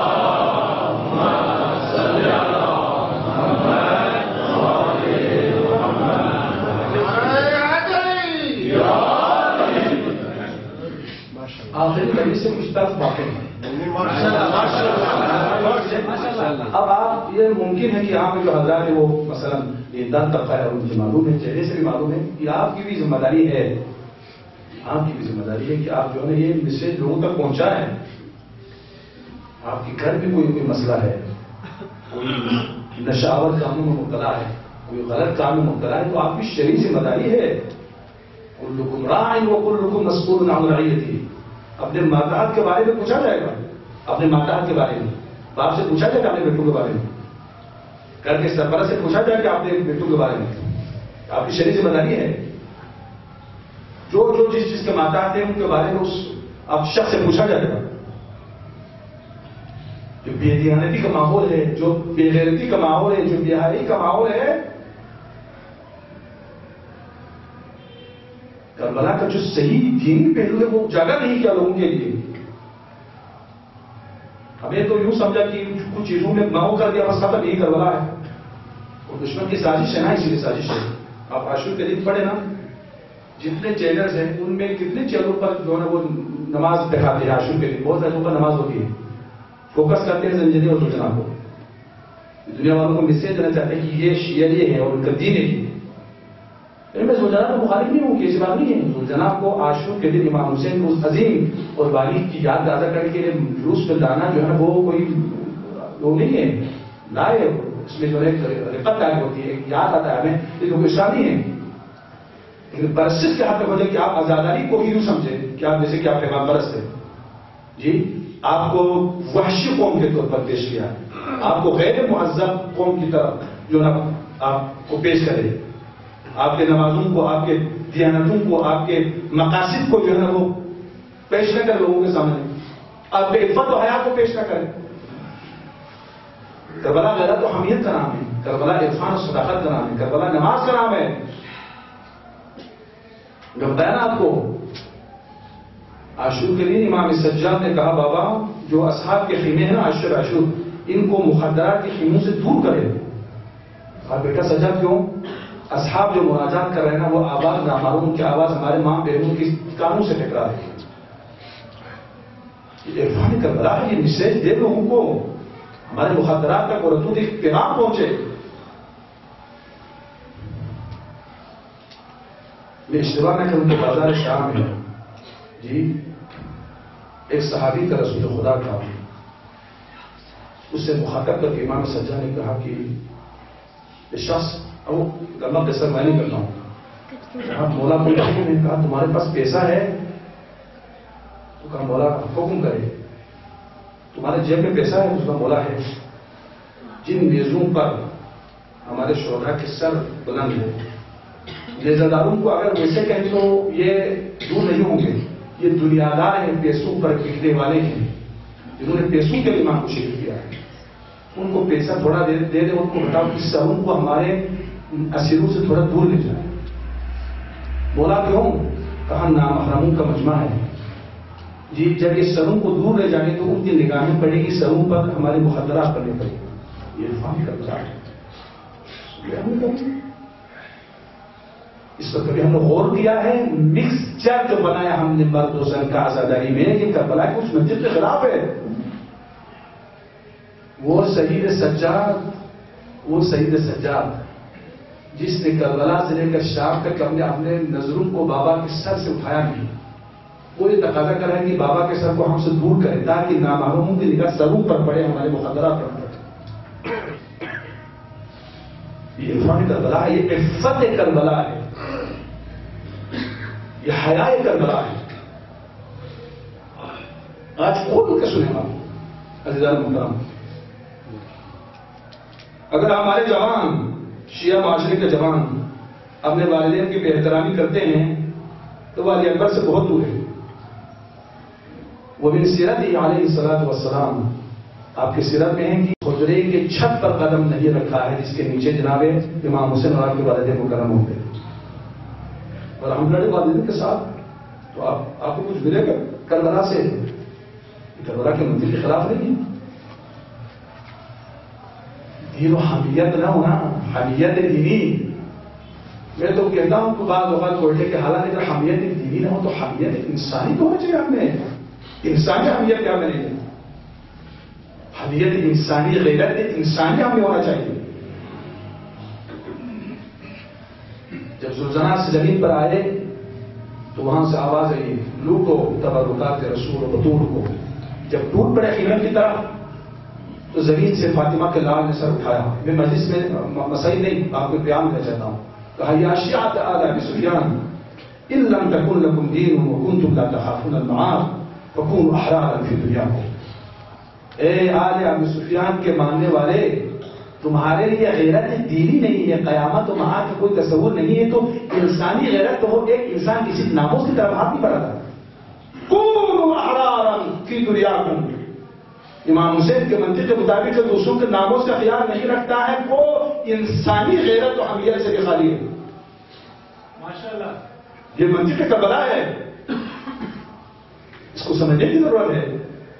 Speaker 3: آخری کبھی سے کچھ طرف باقی ہے. اب آپ یہ ممکن ہے کہ آپ جو حضرات ہے وہ مثلا اعداد طبقہ ہے, اور مجھے معلوم ہے, چہرے سے بھی معلوم ہے کہ آپ کی بھی ذمہ داری ہے, آپ کی بھی ذمہ داری ہے کہ آپ جو ہے یہ میسیج لوگوں تک پہنچائیں. آپ کے گھر میں کوئی کوئی مسئلہ ہے, کوئی نشاور کاموں میں مبتلا ہے, کوئی غلط کام میں مبتلا ہے, تو آپ کی شرعی ذمہ داری ہے. کلکم راع وکلکم مسئول عن رعیتہ. اپنے ماتحت کے بارے میں پوچھا جائے گا, اپنے ماتحت کے بارے میں باپ سے پوچھا جائے گا, اپنے بیٹوں کے بارے میں گھر کے سربراہ سے پوچھا جائے گا, اپنے بیٹوں کے بارے میں. آپ کی شرعی ذمہ داری ہے. جو جو جس چیز کے ماتحت ہیں ان کے بارے میں اس آپ شخص سے پوچھا جائے گا. جو بے دیانتی کا ماحول ہے, جو بے غیرتی کا ماحول ہے, جو بے حیائی کا ماحول ہے, کربلا کا جو صحیح دینی پہلو ہے وہ اجاگر نہیں کیا لوگوں کے لیے. ہمیں تو یوں سمجھا کہ کچھ چیزوں میں گناہوں کر دیا, بس ختم یہی کربلا ہے. اور دشمن کی سازش ہے نا, اسی لیے سازش ہے. آپ عاشور کے دن پڑھے نا, جتنے چینلز ہیں ان میں کتنے چینلوں پر جو ہے وہ نماز دکھاتے ہیں. عاشور کے دن بہت جگہوں پر نماز ہوتی ہے, فوکس کرتے ہیں زنجیری اور زلجنا کو. دنیا والوں کو میسیج دینا چاہتے ہیں کہ یہ شیعہ یہ ہے اور ان کا دین ہے. میں زلجنا کا مخالف نہیں ہوں, کسی بات نہیں ہے. زلجنا کو عاشور کے دن امام حسین کو اس عظیم اور باریک کی یاد تازہ کر کے جلوس میں لانا جو ہے وہ کوئی وہ نہیں ہے, لائے اس میں جو ہے رفت قائم ہوتی ہے, یاد آتا ہے ہمیں, لیکن کوئی اسلام نہیں ہے. لیکن پرستش کے ہاتھ میں وجہ کہ آپ آزاداری کو ہی یوں سمجھیں کہ آپ جیسے کہ آپ پیغام پرست ہیں جی, آپ کو وحشی قوم کے طور پر پیش کیا, آپ کو غیر مہذب قوم کی طرف جو نا آپ کو پیش کرے, آپ کے نمازوں کو, آپ کے دیانتوں کو, آپ کے مقاصد کو جو ہے نا وہ پیش نہ کرے لوگوں کے سامنے, آپ کے عفت و حیا کو پیش نہ کرے. کربلا غیرت و حمیت کا نام ہے, کربلا عرفان و صداقت کا نام ہے, کربلا نماز کا نام ہے. جو بتایا نا آپ کو, عاشور کے دن امام سجاد نے کہا بابا جو اصحاب کے خیمے ہیں نا عاشور عاشور, ان کو مخدرات کے خیموں سے دور کرے. اور بیٹا سجاد کیوں؟ اصحاب جو مناجات کر رہے ہیں نا وہ آواز نامعلوم کی آواز ہمارے ماں بہنوں کی کانوں سے ٹکرا رہی ہے. یہ عرفان کربلا ہے, یہ میسیج دے لوگوں کو, ہمارے مخدرات کا قرۃ پیغام پہنچے. میں اشتباہ نہ کروں تو بازار شام میں جی ایک صحابی کا رسول خدا تھا, اس سے مخاطب کر کے امام سجاد نے کہا کہ یہ شخص لمبا قصہ میں نہیں کرتا ہوں. مولا کو نے کہا تمہارے پاس پیسہ ہے؟ تو کہا مولا حکم کرے. تمہارے جیب میں پیسہ ہے؟ اس کا مولا ہے. جن میزوں پر ہمارے شہداء کے سر بلند ہے, نیزہ داروں کو اگر ویسے کہیں تو یہ دور نہیں ہوں گے, یہ دنیا دار ہیں, پیسوں پر بکنے والے ہیں, جنہوں نے پیسوں کے لیے ماں کو شہید کیا ہے. ان کو پیسہ تھوڑا دے دے ان کو بتاؤ کہ سروں کو ہمارے اسیروں سے تھوڑا دور لے جائے. بولا کیوں؟ کہا نامحرموں کا مجمع ہے جی, جب یہ سروں کو دور لے جائیں گے تو ان کی نگاہیں پڑے گی سروں پر, ہمارے مخدرات کرنے پڑے گی. یہ عرفان کربلا ہے. اس پر کبھی ہم نے غور کیا ہے؟ مکسچر جو بنایا ہم نے مرد و زن کا آزاداری میں, کہ کربلا کی اس مسجد کے خلاف ہے. وہ شہید سجاد, وہ شہید سجاد جس نے کربلا سے لے کر شام تک اپنے اپنے نظروں کو بابا کے سر سے اٹھایا نہیں, وہ یہ تقاضا کر رہے ہیں کہ بابا کے سر کو ہم سے دور کریں تاکہ نامحرموں کی نگاہ سروں پر پڑے, ہمارے مخدرات پر پڑے. یہ عرفان کربلا ہے, یہ عفت کربلا ہے, یہ حیا کربلا ہے. آج کھول کے سنیں آپ عزیزان محترم، اگر ہمارے جوان شیعہ معاشرے کے جوان اپنے والدین کی بے احترامی کرتے ہیں تو وہ علی اکبر سے بہت دور ہے. وہ من سیرت علیہ الصلوۃ والسلام، آپ کی سیرت میں ہے کہ حجرے کے چھت پر قدم نہیں رکھا ہے جس کے نیچے جناب امام حسین اور آپ کے والدین مکرم ہوتے ہیں. اور ہم لڑے والدین کے ساتھ تو آپ آپ کو کچھ ملے گا کربلا سے؟ کربلا کے منزل کے خلاف نہیں ہے. دین و حمیت نہ ہونا، حمیت دینی. میں تو کہتا ہوں کہ بعض اوقات کوئٹے کے حالات اگر حمیت دینی نہ ہو تو حمیت انسانی تو ہونا چاہیے. آپ نے انسانی حمیت کیا بنے گی؟ حمیت انسانی، غیرت انسانی ہمیں ہونا چاہیے. جب زلزلہ سے زمین پر آئے تو وہاں سے آواز آئی لوٹو تبرکات رسول و بطول کو. جب ٹوٹ پڑے خیمے کی طرف تو زمین سے فاطمہ کے لال نے سر اٹھایا. میں مجلس میں مسائل نہیں، آپ کو پیام دے چاہتا ہوں. کہا یا شیعۃ آل ابی سفیان ان لم تکن لکم دین وکنتم لا تخافون المعاد فکونوا احرارا فی دنیاکم. اے آل ابی سفیان کے ماننے والے، تمہارے لیے غیرت دینی نہیں ہے، قیامت و معاد کا کوئی تصور نہیں ہے تو انسانی غیرت تو ہو. ایک انسان کسی ناموس کی طرف ہاتھ نہیں بڑھاتا. کونوا احرارا فی دنیاکم. امام حسین کے منطق کے مطابق دوسروں کے ناموس کا خیال نہیں رکھتا ہے وہ انسانی غیرت و حمیت سے بھی خالی ہے.
Speaker 1: ماشاءاللہ
Speaker 3: یہ منطق کربلا ہے، اس کو سمجھنے کی ضرورت ہے.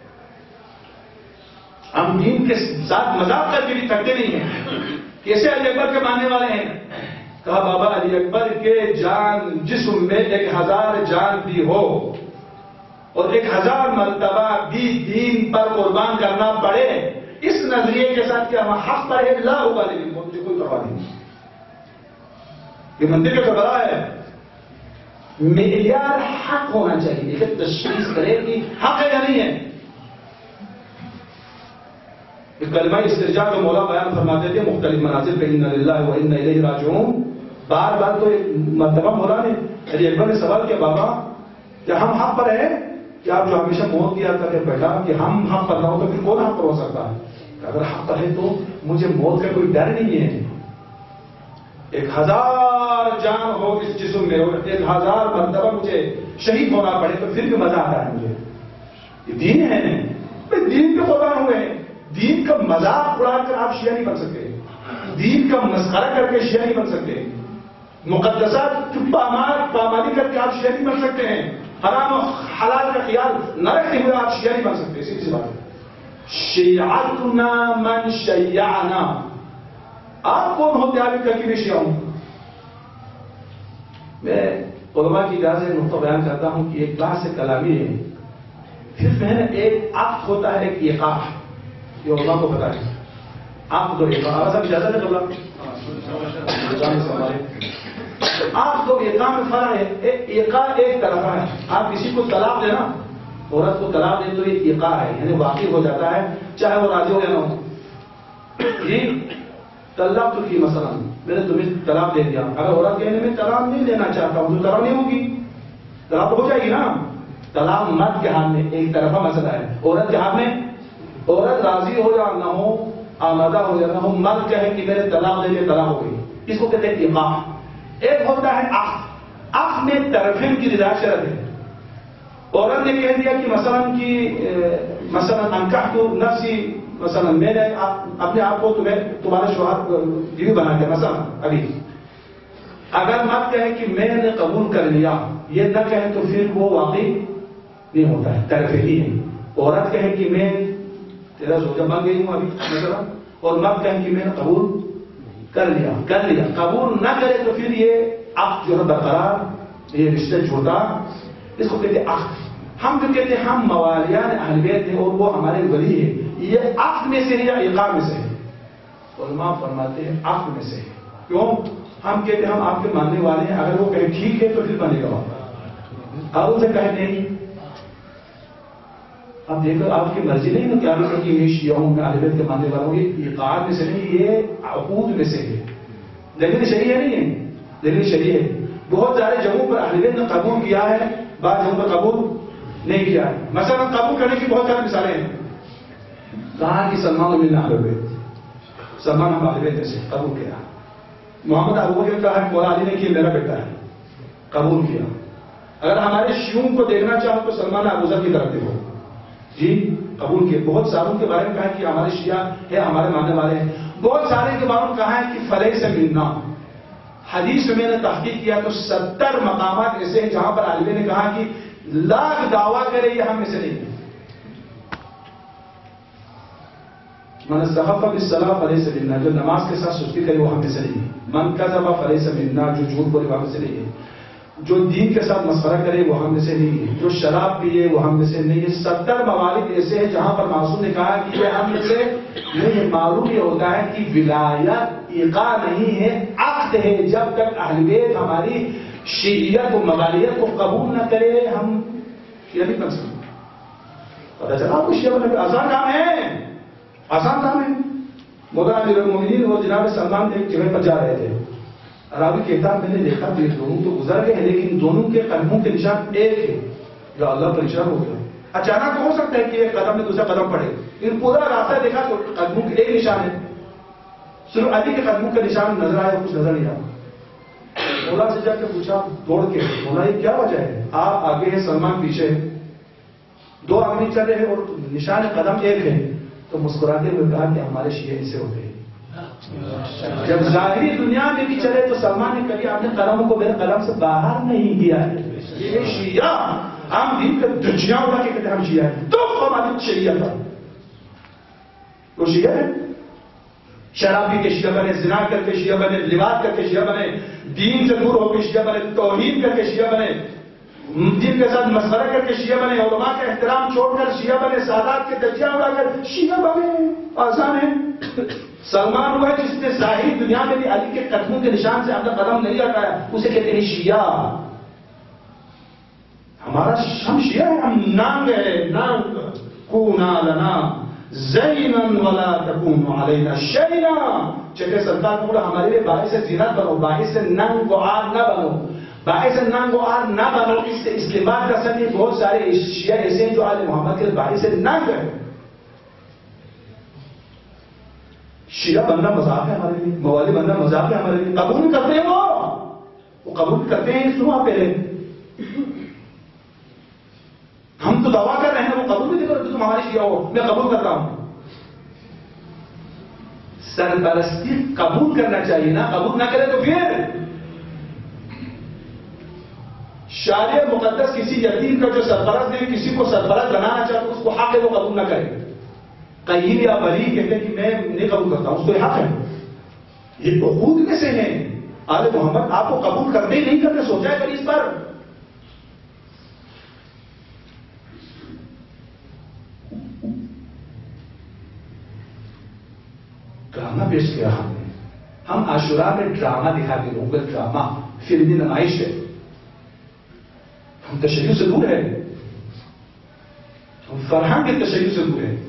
Speaker 3: ہم دین کے ساتھ مذاق کر کے بھی کرتے نہیں ہیں. کیسے علی اکبر کے ماننے والے ہیں؟ کہا بابا علی اکبر کے جان جسم میں ایک ہزار جان بھی ہو اور ایک ہزار مرتبہ بھی دین پر قربان کرنا پڑے، اس نظریے کے ساتھ کہ ہم حق پر ہے لا ہوگا لیکن مجھے کوئی پرواہ نہیں. یہ منطق کا بڑا ہے. معیار حق ہونا چاہیے کہ تشخیص کرے کہ حق ہے یا نہیں ہے. کلمہ استرجاع کا مولا بیان فرماتے تھے مختلف مناظر پہ انا للہ و انا الیہ راجعون. بار بار تو مرتبہ مولا نے علی اکبر نے سوال کیا بابا کیا ہم حق پر ہیں؟ کہ آپ جو ہمیشہ موت کی یاد کر کے بیٹھا کہ ہم حق پر نہ ہو تو پھر کون حق پر ہو سکتا ہے؟ اگر حق پر ہے تو مجھے موت کا کوئی ڈر نہیں ہے. ایک ہزار جان ہو اس جسم میں اور ایک ہزار مرتبہ مجھے شہید ہونا پڑے تو پھر بھی مزہ آتا ہے مجھے. یہ دین ہے، دین کے قربان ہوئے ہیں. دین کا مذاق اڑا کر آپ شیعہ نہیں بن سکتے، دین کا مسخرہ کر کے شیعہ نہیں بن سکتے، مقدسات پامال پامالی کر کے آپ شیعہ نہیں بن سکتے ہیں، حرام و حلال کا خیال نہ رکھتے ہوئے آپ شیعہ نہیں بن سکتے. سیدھی سی بات ہے. شیعتنا من شیعنا. آپ کون ہوتے آپ کا کہ میں شیعہ ہوں؟ میں علماء کی اجازت سے نقطہ بیان کرتا ہوں کہ ایک بحث کلامی ہے، پھر میں نے ایک عقد ہوتا ہے ایک ایقاع. یہ علماء کو پتا ہے عقد و ایقاع. آواز آپ اجازت ہے قبلہ آپ کو ایقاع میں فرق ہے. ایقاع ایک طرفہ ہے. آپ کسی کو طلاق دینا، عورت کو طلاق دے تو یہ ایقاع ہے، یعنی واقع ہو جاتا ہے چاہے وہ راضی ہو یا نہ ہو. جی طلاق تو کی مثلا میں نے تمہیں طلاق دے دیا، اگر عورت کہنے میں طلاق نہیں دینا چاہتا ہوں تو طلاق نہیں ہوگی، طلاق ہو جائے گی نا. طلاق مرد کے ہاتھ میں ایک طرفہ مسئلہ ہے، عورت کے ہاتھ میں. عورت راضی ہو یا نہ ہو، آمادہ ہو یا نہ ہو، مرد کہے کہ میں نے طلاق دے دیا طلاق ہو گئی، اس کو کہتے ہیں ایقاع. ایک ہوتا ہے عقد. عقد میں طرفین کی رضا شرط ہے. عورت نے کہہ دیا کہ مثلا کی مثلا انکحت نفسی، مثلا میں نے اپنے آپ کو تمہیں تمہارے شوہر بیوی بنا دیا مثلا. ابھی اگر مرد کہے کہ میں نے قبول کر لیا، یہ نہ کہے تو پھر وہ واقعی نہیں ہوتا ہے، طرفینی ہے. عورت کہے کہ میں تیرا زوجہ بن گئی ہوں ابھی مثلا، اور مرد کہے کہ میں نے قبول کر لیا کر لیا قبول نہ کرے تو پھر یہ عقد جو ہے برقرار، یہ رشتہ چھوٹا، اس کو کہتے ہیں عقد. ہم جو کہتے ہیں ہم موالیان اہل بیت ہیں اور وہ ہمارے ولی ہے، یہ عقد میں سے ہے یا ایقاع میں سے ہے؟ علماء فرماتے ہیں عقد میں سے ہے. کیوں؟ ہم کہتے ہیں ہم آپ کے ماننے والے ہیں، اگر وہ کہیں ٹھیک ہے تو پھر بنے گا. اب اسے کہے نہیں، اب دیکھو آپ کی مرضی نہیں نا کہ آپ کہ میں شیعہ ہوں، میں اہل بیت کے ماننے والا ہوں. یہ ایقاع میں سے نہیں، یہ عقود میں سے ہے. دلیل شریعہ نہیں ہے، دلیل شریعہ ہے. بہت سارے جگہوں پر اہل بیت نے قبول کیا ہے، بعض جگہوں پر قبول نہیں کیا ہے. مثلا قبول کرنے کی بہت ساری مثالیں ہیں. کہا کہ سلمان بن اہل بیت، سلمان ہم اہل بیت میں سے قبول کیا. محمد ابو بکر کہا کہ مولا علی نے کہ میرا بیٹا ہے، قبول کیا. اگر ہمارے شیوم کو دیکھنا چاہو تو سلمان ابو ذر کی طرف دیکھو، جی قبول کیے. بہت ساروں کے بارے میں کہا کہ ہمارے شیعہ ہے، ہمارے ماننے والے ہیں. بہت سارے کے بارے میں کہا ہے کہ فلیس منا. حدیث میں میں نے تحقیق کیا تو ستر مقامات ایسے ہیں جہاں پر عالم نے کہا کہ لاکھ دعویٰ کرے یہ ہم میں سے نہیں ہے. من استخف بالصلاة فلیس منا، جو نماز کے ساتھ سستی کرے وہ ہم میں سے نہیں ہے. من کذب فلیس منا، جو جھوٹ بولے وہ ہم میں سے نہیں ہے. جو دین کے ساتھ مسخرہ کرے وہ ہم میں سے نہیں ہے. جو شراب پیے وہ ہم میں سے نہیں ہے. ستر موارد ایسے ہیں جہاں پر معصوم نے کہا کہ یہ ہم میں سے نہیں. معلوم یہ ہوتا ہے کہ ولایت ایقاع نہیں ہے، عقد ہے. جب تک اہل بیت ہماری شیعیت و مغالیت کو قبول نہ کرے ہم شیعہ نہیں بن سکتے. پتہ چلا آپ کو شیعہ بننے کا آسان کام ہے، آسان کام ہے. مولا امیر المومنین وہ جناب سلمان ایک جگہ پر جا رہے تھے. راوی کہتا میں نے دیکھا کہ دونوں تو گزر گئے لیکن دونوں کے قدموں کے نشان ایک ہے. جو اللہ پر نشان ہو گیا. اچانک ہو سکتا ہے کہ ایک قدم میں دوسرا قدم پڑے، لیکن پورا راستہ دیکھا تو قدموں کے ایک نشان ہے. صرف علی کے قدموں کا نشان نظر آیا، کچھ نظر نہیں آیا. مولا سے جا کے پوچھا دوڑ کے، مولا یہ کیا وجہ ہے؟ آپ آگے ہیں، سلمان پیچھے ہے، دو آدمی چل رہے ہیں اور نشان قدم ایک ہے. تو مسکراتے ہوئے کہا کہ ہمارے شیعہ ایسے ہوتے ہیں. جب ظاہری دنیا میں بھی چلے تو سلمان نے کبھی اپنے قلموں کو میرے قلم سے باہر نہیں کیا ہے. یہ شیعہ ہم دین کے دھجیاں اڑا کے کہتے ہیں ہم شیعہ ہیں. تو ہماری شیعہ تھا وہ شیعہ ہے. شرابی کے شیعہ بنے، زنا کر کے شیعہ بنے، لواط کر کے شیعہ بنے، دین سے دور ہو کے شیعہ بنے، توہین کر کے شیعہ بنے، دین کے ساتھ مسخرہ کر کے شیعہ بنے، علماء کا احترام چھوڑ کر شیعہ بنے، سادات کے دھجیاں اڑا کر شیعہ بنے. آسان ہے. سلمان وہ ہے جس نے ظاہری دنیا میں بھی علی کے قدموں کے نشان سے اپنا قدم نہیں ہٹایا، اسے کہتے ہیں شیعہ. ہمارا ہم شیعہ ہے، ہم نانگ ہے. نانگ کونا لنا زینا ولا تکون علینا شینا. چکے سرکار کو بولا ہمارے لیے باعث زینت بنو، باعث ننگ و عار نہ بنو، باعث ننگ و عار نہ بنو. اس سے اس کے بعد کا سب بہت سارے شیعہ ایسے ہیں جو آل محمد کے باعث ننگ ہے. شیعہ بننا مذاق ہے ہمارے لیے، موالی بننا مذاق ہے ہمارے لیے. قبول کرتے ہیں وہ وہ قبول کرتے ہیں. سنو پہلے ہم تو دعویٰ کر رہے ہیں، وہ قبول نہیں کرتے. تم ہمارے شیعہ ہو، میں قبول کر رہا ہوں. سرپرستی قبول کرنا چاہیے نا. قبول نہ کرے تو پھر شارع مقدس کسی یتیم کا جو سرپرست ہے، کسی کو سرپرست بنانا چاہتا اس کو حق ہے وہ قبول نہ کرے. قیل یا بری کہتے ہیں کہ میں نہیں قبول کرتا ہوں، اس کو یہ حق ہے. یہ تو خود میں سے ہیں. آل محمد آپ کو قبول کرتے ہی نہیں کرتے. سوچا ہے کبھی اس پر؟ ڈرامہ پیش کیا ہم نے. ہم عاشورہ میں ڈرامہ دکھاتے لوگوں کا ڈرامہ، فلمی نمائش ہے. ہم تشیع سے دور ہیں، ہم فرہنگ کے تشیع سے دور ہیں.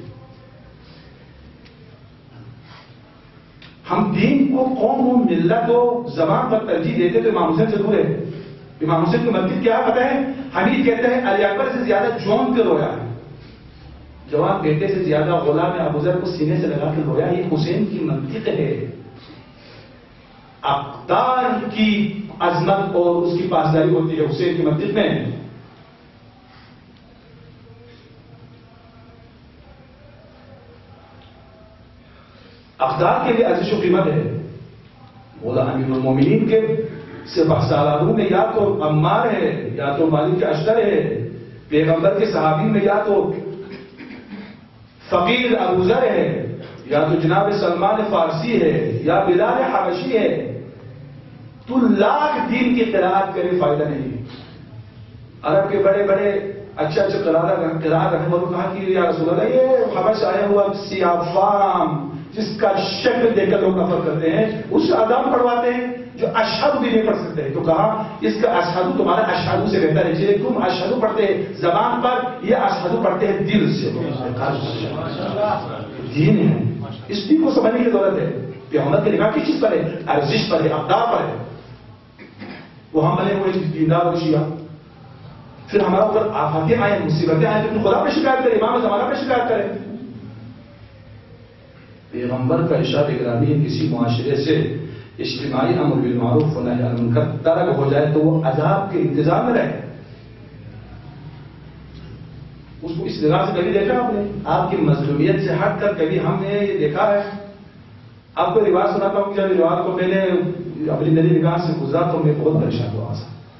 Speaker 3: ہم دین کو قوم و ملت و زبان پر ترجیح دیتے تو امام حسین سے دور ہے. امام حسین کی مسجد کیا پتہ ہے؟ حمید کہتے ہیں علی اکبر سے زیادہ جون کے رویا ہے. جوان بیٹے سے زیادہ غلام ابوذر کو سینے سے لگا کے رویا. یہ حسین کی منطق ہے. اقدار کی عظمت اور اس کی پاسداری ہوتی ہے حسین کی منطق میں. اقدار کے لیے ارزش و قیمت ہے. مولا امیر المومنین کے سپہ سالاروں میں یا تو عمار ہے، یا تو مالک اشتر ہے. پیغمبر کے صحابی میں یا تو فقیر ابوذر ہے، یا تو جناب سلمان فارسی ہے، یا بلال حبشی ہے. تو لاکھ دین کی قرأت کرے فائدہ نہیں. عرب کے بڑے بڑے اچھا اچھا قرآن رحمہ اللہ کہا کہ یا رسول اللہ یہ حبش آیا ہوا سیاہ فام جس کا شکل دیکھ کر لوگ نفرت کرتے ہیں، اس آدم پڑھواتے ہیں جو اشہد بھی نہیں پڑھ سکتے. تو کہا اس کا اشہد تمہارا اشہد سے بہتر ہے. چلے تم اشہد پڑھتے زبان پر، یہ اشہد پڑھتے ہیں دل سے. دین ہے، اس دین کو سمجھنے کی ضرورت ہے. پیغمبر کے نکاح کس چیز پر ہے؟ ارزش پر ہے، اقدار پر ہے. وہ ہم بنے ہوئے دیندار اور شیعہ پھر ہمارا اوپر آفاتیں آئیں، مصیبتیں آئیں، تو خدا پہ شکایت کرے، امام زمانہ پہ شکایت کرے.
Speaker 2: پیغمبر کا ارشاد گرامی ہے کسی معاشرے سے اجتماعی امر بالمعروف و نہی عن المنکر ترک ہو جائے تو وہ عذاب کے انتظار میں رہے. اس کو اس نگاہ سے کبھی دیکھا آپ نے؟ آپ کی مظلومیت سے ہٹ کر کبھی ہم نے یہ دیکھا ہے؟ آپ کو رواج سناتا ہوں کہ جب رواج کو میں نے اپنی نری نگاہ سے گزرا تو میں بہت پریشان ہوا.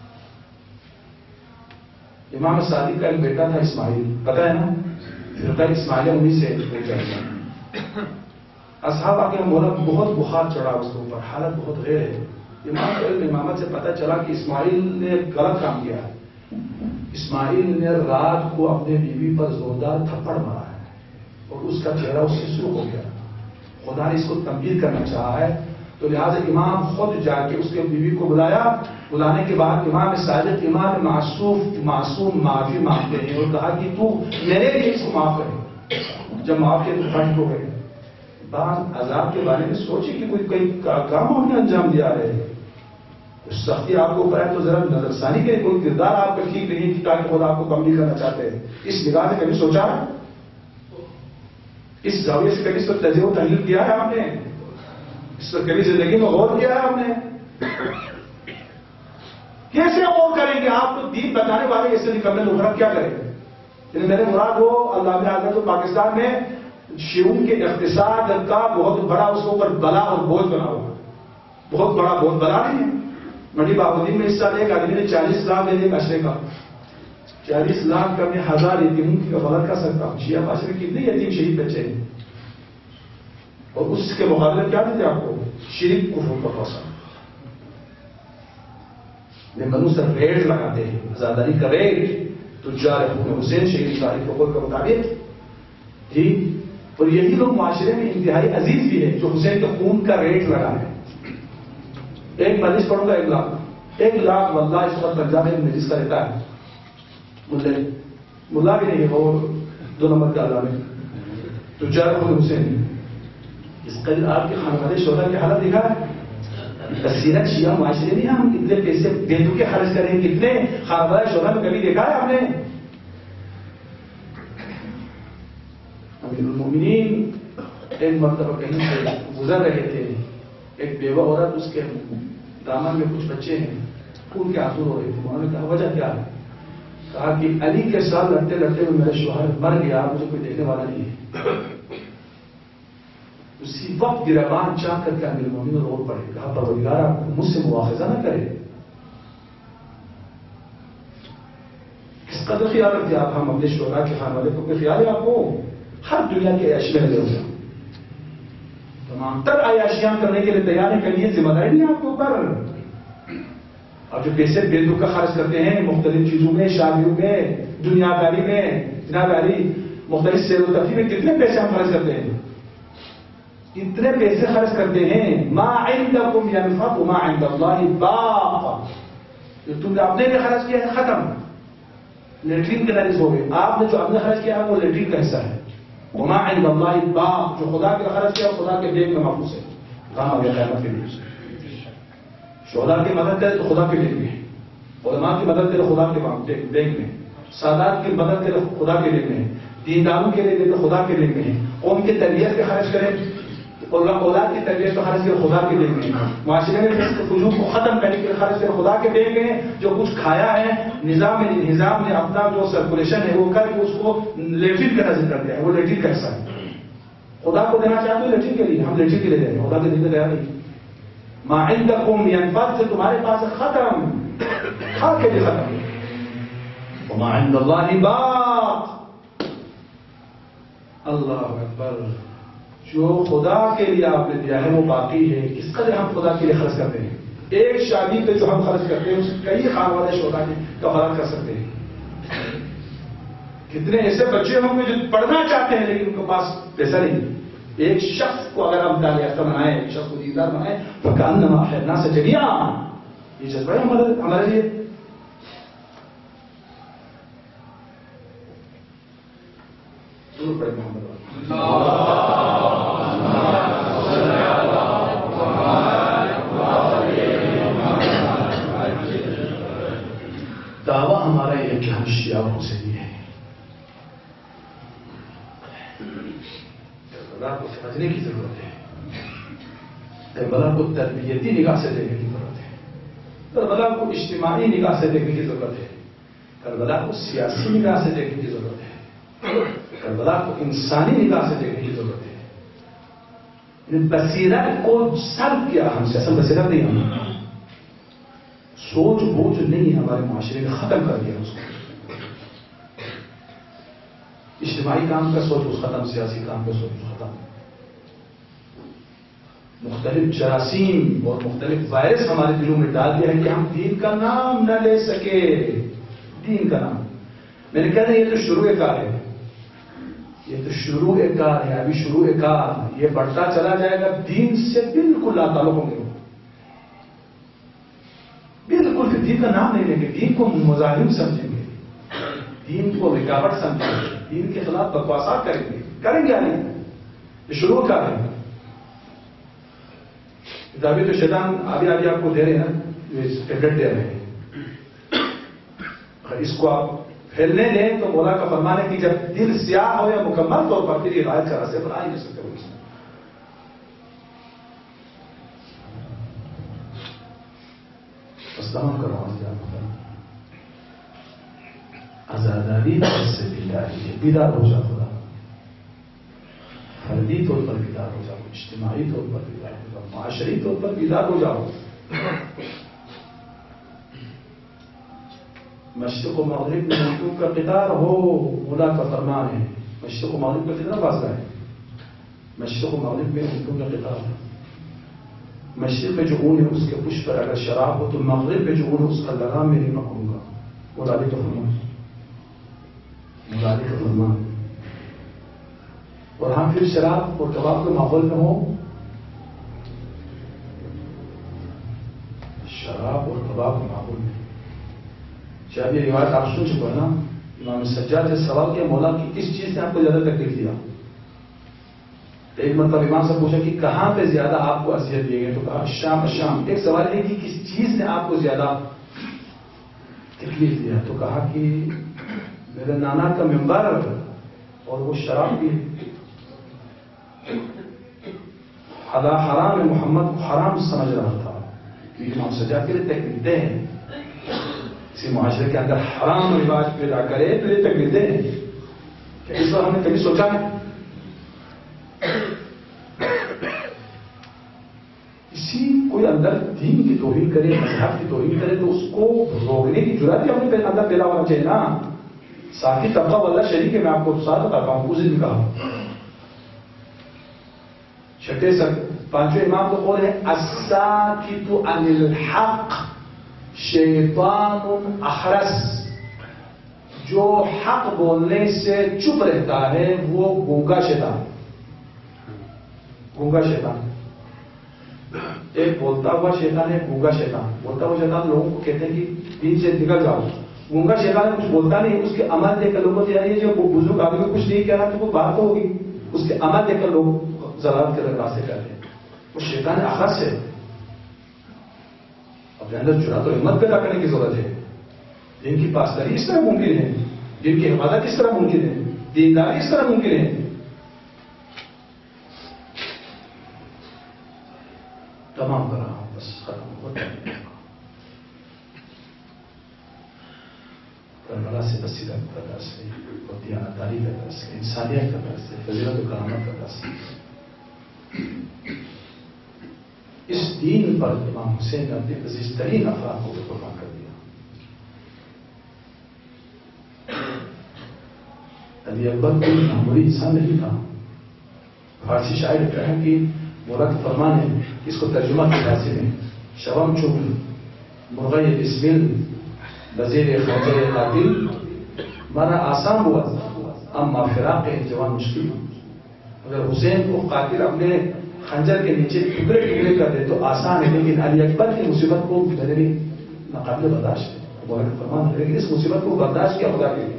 Speaker 2: امام صادق کا ایک بیٹا تھا اسماعیل، پتا ہے نا؟ فرقہ اسماعیلیہ انہیں سے بیٹا. اصحاب آگے بولا بہت بخار چڑھا اس کے اوپر، حالت بہت غیر ہے. امام کو علم امامت سے پتہ چلا کہ اسماعیل نے غلط کام کیا ہے. اسماعیل نے رات کو اپنے بیوی پر زوردار تھپڑ مارا ہے اور اس کا چہرہ اس سے سرخ ہو گیا. خدا نے اس کو تنبیہ کرنا چاہا ہے تو لہٰذا امام خود جا کے اس کے بیوی کو بلایا. بلانے کے بعد امام صادق امام معصوم معصوم معافی مانگتے ہیں اور کہا کہ تو میرے لیے اس کو معاف کرے. جب معاف کیا تو فرق ہو گئے. بعض عذاب کے بارے میں سوچے کہ کوئی کئی کام ہم نے انجام دیا ہے، سختی آپ کو اوپر ہے تو ذرا نظر ثانی کے کوئی کردار آپ کا ٹھیک نہیں کہ تاکہ خدا آپ کو کم نہیں کرنا چاہتے ہیں. اس نگاہ سے کبھی سوچا ہے؟ اس زاویے سے کبھی اس پر تجزیہ و تحلیل کیا ہے آپ نے؟ اس پر کبھی زندگی میں غور کیا ہے آپ نے؟ کیسے غور کریں گے؟ آپ کو دین بتانے والے ایسے نکلنے لوگ کیا کریں گے؟ میرے مراد وہ اللہ میں آزاد پاکستان میں شیعوں کے اقتصاد کا بہت بڑا اس کے اوپر بلا اور بوجھ بنا ہوا، بہت بڑا بوجھ بلا نہیں ہے. منڈی باؤدین میں حصہ لے ایک آدمی نے چالیس لاکھ لے لے معاشرے کا. چالیس لاکھ کا میں ہزار یتیموں کی کفالت کر سکتا ہوں. شیعہ معاشرے میں کتنے یتیم شہید بچے ہیں اور اس کے مقابلے کیا دیتے آپ کو؟ شرک کفر کا فوسا. منو سر ریٹ لگاتے ہیں، آزاداری کا ریٹ تجار حسین شہید تاریخ فقول کے مطابق جی. اور یہی لوگ معاشرے میں انتہائی عزیز بھی ہے جو حسین کے خون کا ریٹ لگا ہے. ایک مجلس پڑھوں گا ایک لاکھ ایک لاکھ واللہ اس وقت پنجاب میں مجلس کا رہتا ہے. ملے ملا بھی نہیں ہے وہ دو نمبر کا عالم ہے تجار حسین. اس کا آپ کے خانوادے شوہر کی حالت دکھا ہے. سیرت شیعہ معاشرے میں ہم کتنے پیسے بے دکے خرچ کریں، کتنے خانوادہ شوہر میں کبھی دیکھا ہے آپ نے؟ امیر المومنین ایک مرتبہ کہیں سے گزر رہے تھے. ایک بیوہ عورت، اس کے دامن میں کچھ بچے ہیں، خون کے آنسو ہو رہے تھے. انہوں نے کہا وجہ کیا ہے؟ کہا کہ علی کے ساتھ لڑتے لڑتے ہوئے میرا شوہر مر گیا، مجھے کوئی دیکھنے والا نہیں ہے. اسی وقت گریبان چاہ کر کے امیر المومنین رو پڑے. کہا پروردگار آپ مجھ سے مواخذہ نہ کرے. کس قدر خیال رکھتے آپ ہم اپنے شوہر کے خانوادے کو؟ کوئی خیال ہے آپ کو؟ ہر دنیا کے عیاشی میں لگے ہوئے، تمام تر عیاشیاں کرنے کے لیے تیار ہے. کریے، ذمہ داری نہیں آپ کے اوپر. اور جو پیسے بے دکا خرچ کرتے ہیں مختلف چیزوں میں، شادیوں میں، دنیا داری میں، جناب علی مختلف سیر و تفریح میں کتنے پیسے ہم خرچ کرتے ہیں؟ اتنے پیسے خرچ کرتے ہیں. ما عندکم ينفد وما عند اللہ باق. جو تم نے اپنے لیے خرچ کیا ہے ختم، لیٹرین کے نریز ہو گئے. آپ نے جو اپنے خرچ کیا ہے وہ لیٹرین کا حصہ ہے. وما عند اللہ باق. جو خدا کے خرچ کیا خدا کے بیگ میں محفوظ ہے. کہاں گیا قیامت کے لیے؟ شہداء کی مدد کرے تو خدا کے بیگ میں، علماء کی مدد کرے خدا کے بیگ میں، سادات کی مدد کرے خدا کے بیگ میں، دینداروں کے لیے تو خدا کے بیگ میں، قوم کی تربیت کے خرچ کرے، اولاد کی تربیت کا خرچ کرے خدا کے بیگ میں، معاشرے میں فجور کو ختم کرنے کے لیے خرچ کرے خدا کے بیگ میں. جو کچھ کھایا ہے نظام میں نظام نے اپنا جو سرکولیشن ہے وہ کر کے اس کو لیٹرین کا نظر کر دیا ہے. وہ لیٹرین کا حصہ ہے. خدا کو دینا چاہتے ہیں لیٹرین کے لیے، ہم لیٹرین کے لیے دے رہے ہیں، خدا کے دینے گیا نہیں. ما عندکم ينفد سے تمہارے پاس ختم، ہر کے لیے ختم. وما عند اللہ باق. اللہ اکبر. جو خدا کے لیے آپ نے دیا ہے وہ باقی ہے. کس قدر ہم خدا کے لیے خرچ کرتے ہیں؟ ایک شادی پہ جو ہم خرچ کرتے ہیں اس کئی خانوادے شہداء کی کفالت کر سکتے ہیں. کتنے ایسے بچے ہوں گے جو پڑھنا چاہتے ہیں لیکن ان کے پاس پیسہ نہیں. ایک شخص کو اگر ہم تعلیم یافتہ بنائیں، ایک شخص کو دیندار بنائیں، فکأنما احیینا الناس جمیعا. یہ جذبہ ہے ہمارے ہمارے لیے. ضرور پڑھیں محمد دعویٰ ہمارا یہ کیا سمجھنے کی ضرورت ہے. کربلا کو تربیتی نگاہ سے دیکھنے کی ضرورت ہے. کربلا کو اجتماعی نگاہ سے دیکھنے کی ضرورت ہے. کربلا کو سیاسی نگاہ سے دیکھنے کی ضرورت ہے. کربلا کو انسانی نگاہ سے دیکھنے کی ضرورت ہے. بصیرت کو سلب کیا ہم سے. اصل بصیرت نہیں ہم سوچ بوجھ نہیں ہمارے معاشرے میں ختم کر دیا اس کو. اجتماعی کام کا سوچ اس ختم, سیاسی کام کا سوچ اس ختم. مختلف جراثیم اور مختلف وائرس ہمارے دلوں میں ڈال دیا ہے کہ ہم دین کا نام نہ لے سکے. دین کا نام میں نے کہا یہ تو شروع کار ہے, یہ تو شروع کار ہے, ابھی شروع کار. یہ بڑھتا چلا جائے گا, دین سے بالکل لا تعلق ہوں گے, بالکل پھر دین کا نام نہیں لیں گے, دین کو مظالم سمجھیں گے, دین کو رکاوٹ سمجھیں گے, دین کے خلاف بکواسات کریں گے. کریں گے نہیں, یہ شروع کار ہے. ابھی تو شیطان ابھی ابھی آپ کو دے رہے ہیں نا, ٹیبلٹ دے رہے ہیں. اس کو آپ پھیلنے دیں تو مولا کا فرمان ہے کہ جب دل سیاہ ہو یا مکمل طور پر پھر یہ رائے کا راستے پر آ ہی نہیں سکتے. اسلام کا رواج آزاداری سے بیداری ہے. بیدار ہو جاؤ خدا, فردی طور پر بیدار ہو جاؤ, اجتماعی طور پر بیدار ہو جاؤ, معاشرتی طور پر بیدار ہو جاؤ. مشرق و مغرب میں اردو کا قطار ہو, مولا کا فرمان ہے. مشرق و مغرب کا کتنا فاصلہ ہے؟ مشرق و مغرب میں اردو کا قطار ہے. مشرق میں جو اون ہے اس کے پشت پر اگر شراب ہو تو مغرب میں جو اون ہے اس کا لگام میں نہیں پکڑوں گا. مولالی کا فرمان, مولالی کا فرمان. اور ہم پھر شراب اور کباب کے ماحول میں ہو, شراب اور کباب کے ماحول میں. شاید یہ روایت آپ سن چکے ہیں نا, امام سجاد سے سوال کیا مولا کی کس چیز نے آپ کو زیادہ تکلیف دیا؟ تو ایک مطلب امام سے پوچھا کہ کہاں پہ زیادہ آپ کو اذیت دی گئی؟ تو کہا شام شام. ایک سوال ہے کہ کس چیز نے آپ کو زیادہ تکلیف دیا؟ تو کہا کہ میرے نانا کا ممبر اور وہ شراب بھی حرام محمد کو حرام سمجھ رہا تھا. امام سجاد کے لیے تکلیف دہ ہیں, کسی معاشرے کے اندر حرام رواج پیدا کرے تو یہ تکلیف دہ ہیں. کیا اس بار ہم نے کبھی سوچا ہے؟ کسی کوئی اندر دین کی توہین کرے, مذہب کی توہین کرے تو اس کو روکنے کی جرات بھی ہم نے اندر پیدا ہونا چاہیے نا. ساتھی طبقہ واللہ شریک ہے, میں آپ کو ساتھ بتاتا ہوں. اس دن کہا چھٹے سر پانچویں امام کو قول ہے الساکت عن الحق شیطان اخرس. جو حق بولنے سے چپ رہتا ہے وہ گونگا شیطان. گونگا شیطان ایک بولتا ہوا شیطان ہے, گونگا شیطان. بولتا ہوا شیطان لوگوں کو کہتے ہیں کہ دین سے نکل جاؤ. گونگا شیطان کچھ بولتا نہیں, اس کے عمل دیکھ کر لوگوں کو تیاری ہے. جو بزرگ آدمی کو کچھ نہیں کہہ رہا تو وہ بات ہوگی, اس کے عمل دیکھ کر لوگ ضلالت کے راستے کرتے ہیں. وہ شیطان اخرس ہے. اپنے اندر جرات و ہمت پیدا کرنے کی ضرورت ہے. دین کی پاسداری اس طرح ممکن ہے, دین کی حفاظت اس طرح ممکن ہے, دینداری اس طرح ممکن ہے. تمام کر رہا ہوں, بس ختم ہوتا ہے. کربلا سے بصیرت کا درس ہے, اور دیانتداری کا درس ہے, انسانیت کا درس ہے, فضیلت و کرامت کا درس ہے. اس دین پر امام حسین نے اپنے عزیز ترین افراد کو قربان کر دیا. علی اکبر کوئی معمولی انسان نہیں تھا. فارسی شاعر نے کہا کہ مولا کا فرمان ہے, اس کو ترجمہ کی حاصل میں شوم چوب مرغی بسمل وزیر خنجر قاتل مانا آسان ہوا, اما فراق جوان مشکل. اگر حسین کو قاتل اپنے خنجر کے نیچے ٹکڑے ٹکڑے کر دے تو آسان ہے, لیکن علی اکبر کی مصیبت کو بدلنے ناقابل برداشت ہے. مولا کا فرمان ہے, لیکن اس مصیبت کو برداشت کیا خدا کے لیے.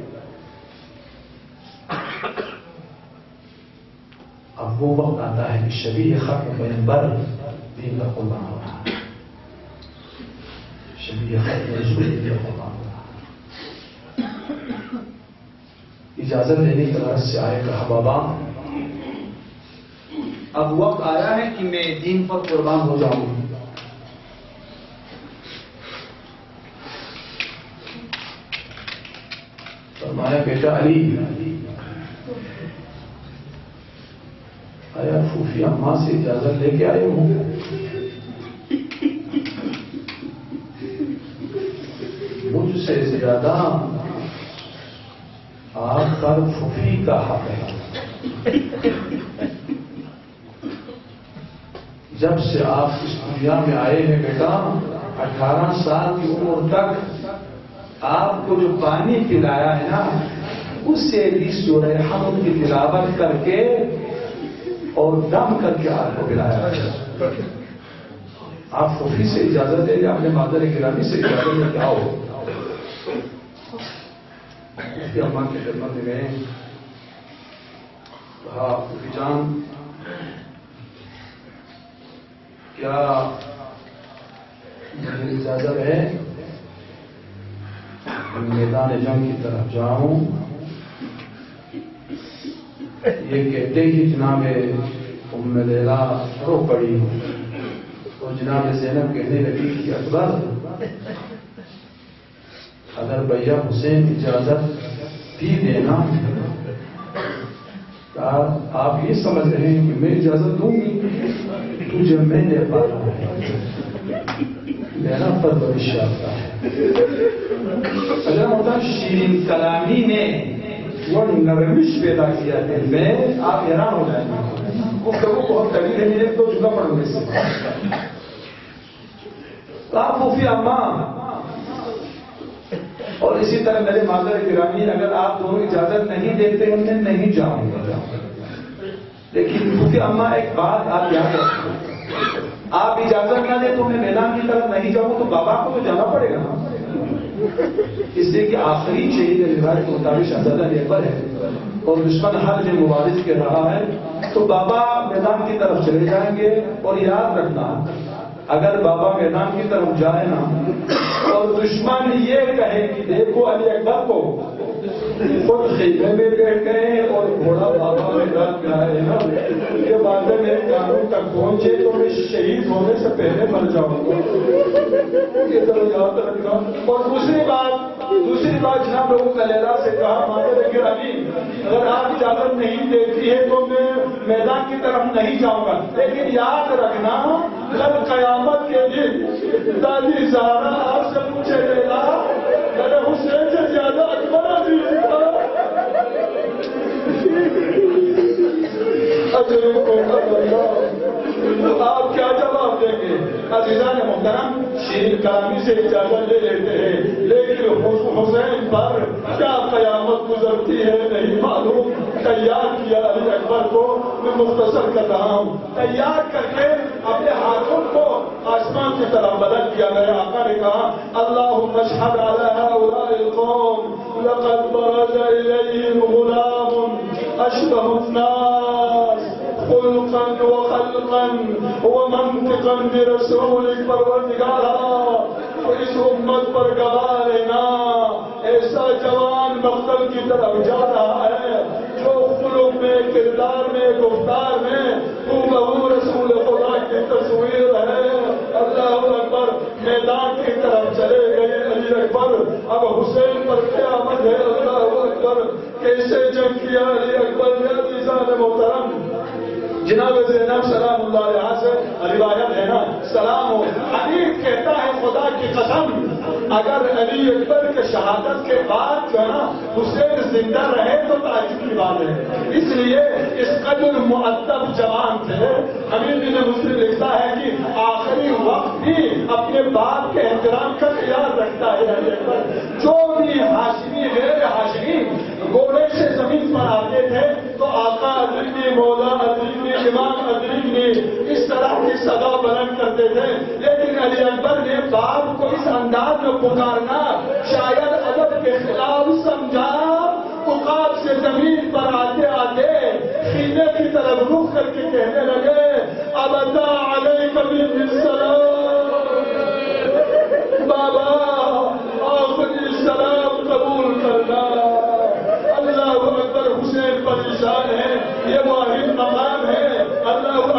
Speaker 2: اب وہ وقت آتا ہے کہ شبیہ ختم پیغمبر دین کا قربان ہو رہا ہے. شبیہ ختم رسول دین کا قربان ہو رہا ہے. اجازت لینے کے بعد سے آئے گا حبابا اب وقت آیا ہے کہ میں دین پر قربان ہو جاؤں. فرمایا بیٹا علی آیا پھوپھی اماں سے اجازت لے کے آئے ہوں؟ مجھ سے زیادہ آپ پر پھوپھی کا حق ہے. جب سے آپ اس دنیا میں آئے ہیں بیٹا اٹھارہ سال کی عمر تک آپ کو جو پانی پلایا ہے نا اس سے بھی سورہ حمد کی تلاوت کر کے اور دم کر کے آپ کو پلایا ہے. آپ پھوپھی سے اجازت لے لیں, اپنے مادر گرامی سے اجازت لے کے آؤ. اماں کی خدمت میں گئے, کہا پھوپھی جان کیا مجھے اجازت ہے میدان جنگ کی طرف جاؤں؟ یہ کہتے ہی جناب ام لیلا رو پڑی اور جناب زینب کہنے لگی کہ اکبر اگر بھیا حسین اجازت بھی دینا, آپ یہ سمجھ رہے ہیں کہ میں اجازت دوں گی تجھے میں نے پالا میرا پرورش یافتہ ہے. اگر ہوتا شیرین کلامی نے وہ نرمش پیدا کیا دل میں, آپ حیران ہو جائیں گے. گفتگو بہت طویل ہے, میرے تو جگہ پڑھنے سے آپ پھوپھی اماں اور اسی طرح میرے مادر گرامی اگر آپ دونوں اجازت نہیں دیتے ہیں میں نہیں جاؤں گا. لیکن پھوپھی اماں ایک بات آپ یاد رکھیں, آپ اجازت نہ دیں تو میں میدان کی طرف نہیں جاؤں تو بابا کو تو جانا پڑے گا نا. اس لیے کہ آخری شہید روایت کے مطابق شہزادہ اکبر ہے اور دشمن ہر جو مبارز کے رہا ہے تو بابا میدان کی طرف چلے جائیں گے. اور یاد رکھنا اگر بابا میدان کی طرف جائے نا اور دشمن یہ کہے کہ دیکھو علی اکبر کو خود خیمے میں بیٹھ گئے اور گھوڑا بابا میدان میں آئے نا, یہ بات میں کانوں تک پہنچے تو میں شہید ہونے سے پہلے مر جاؤں گا. یہ طرح یاد رکھنا. اور دوسری بات دوسری بات جناب لوگوں کا لیلا سے کہا مادر گرامی اگر آپ اجازت نہیں دیتی ہے تو میں میدان کی طرف نہیں جاؤں گا. لیکن یاد رکھنا کل قیامت کے دن دادی زہرا آپ سے پوچھے لیلا میرے حسین سے زیادہ اکبر عزیز تھا, آپ کیا جواب دیں گے؟ عزیزان محترم شیرین کلامی سے اجازت لے لیتے ہیں لیکن حسین پر کیا قیامت گزرتی ہے نہیں معلوم. تیار کیا علی اکبر کو, میں مختصر کر رہا ہوں, تیار کر کے اپنے ہاتھوں کو آسمان کی طرف بدل کیا گیا. آقا نے کہا اللہم اشہد علی ہؤلاء القوم لقد برز الیہم غلام اشبہ الناس خلقا وخلقا ومنطقا برسولک پروردگارا. اس امت پر گواہ رہنا ایسا جوان مقتل کی طرف جا رہا ہے جو خلق میں, کردار میں, گفتار میں تو بہو رسول خدا کی تصویر ہے. اللہ اکبر. میدان کی طرف چلے گئے علی اکبر. اب حسین پر قیامت ہے. اللہ اکبر. کیسے جنگ کیا علی اکبر نے. عزیزان محترم جناب زینب سلام اللہ علیہ سے روایت ہے نا سلام ہو. حبیب کہتا ہے خدا کی قسم اگر علی اکبر کے شہادت کے بعد جو ہے نا حسین زندہ رہے تو تعجب کی بات ہے. اس لیے اس قدر مؤدب جوان تھے. حبیب بن مسلم لکھتا ہے کہ آخری وقت بھی اپنے باپ کے احترام کا خیال رکھتا ہے علی اکبر. جو بھی ہاشمی غیر ہاشمی گھوڑے سے زمین پر آتے تھے تو آقا ادرکنی مولا ادرکنی امام ادرکنی اس طرح کی صدا بلند کرتے تھے. لیکن علی اکبر نے باپ کو اس انداز میں پکارنا شاید ادب کے خلاف سمجھا. عقاب سے زمین پر آتے آتے خیمے کی طرف رخ کر کے کہنے لگے ابدا علیک بالسلام. بابا آخری سلام قبول کرنا. اللہ اکبر. حسین پریشان ہے, یہ واحد مقام ہے. اللہ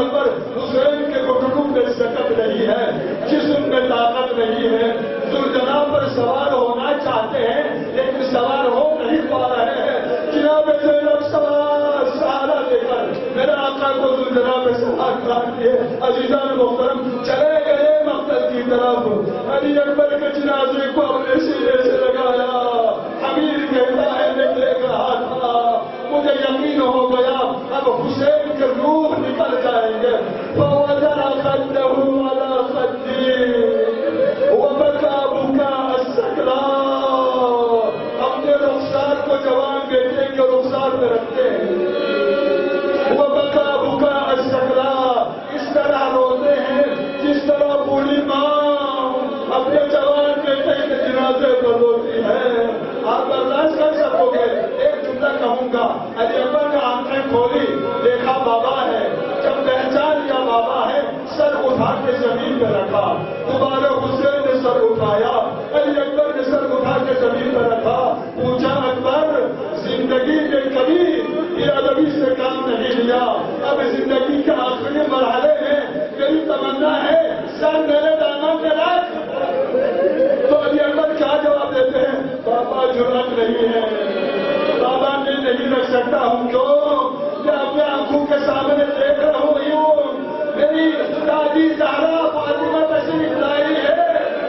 Speaker 3: نہیں ہے. ذوالجلال پر سوار ہونا چاہتے ہیں لیکن سوار ہو نہیں پا رہے ہیں. جناب زینب سوار سہارا دے کر میرے آقا کو ذوالجلال پہ سوار کرا دیے. عزیزان محترم چلے گئے مقتل کی طرف. علی اکبر کے جنازے کو اپنے سینے سے لگایا. امیر کہتا ہے نکلے رہا تھا مجھے یقین ہو گیا اب حسین کے روح نکل جائیں گے. فوزر خده على خدی وبكى بكاء السکرا. اپنے رخسار کو جوان بیٹے کے رخسار میں رکھتے ہیں. وبكى بكاء السکرا. اس طرح روتے ہیں جس طرح بوڑھی ماں اپنے جوان بیٹے کے جنازے پر روتی ہے. آپ برداشت کر سکو گے. ایک جملہ کہوں گا. علی اکبر نے آنکھیں کھولی دیکھا بابا ہے. جب پہچان لیا بابا ہے سر اٹھا کے زمین پہ رکھا. دوبارہ حسین نے سر اٹھایا. علی اکبر نے سر اٹھا کے زمین پہ رکھا. پوچھا اکبر زندگی میں کبھی یہ ادبی سے کام نہیں لیا. اب زندگی کے آخری مرحلے میں میری تمنا ہے سر میرے دامن میں رکھ. تو علی اکبر کیا جواب دیتے ہیں؟ بابا جرأت نہیں ہے. بابا میں نہیں رکھ سکتا ہوں. کیوں؟ میں اپنے آنکھوں کے سامنے دیکھ رہا ہوں میری دادی زہرا فاطمہ تشریف لائی ہے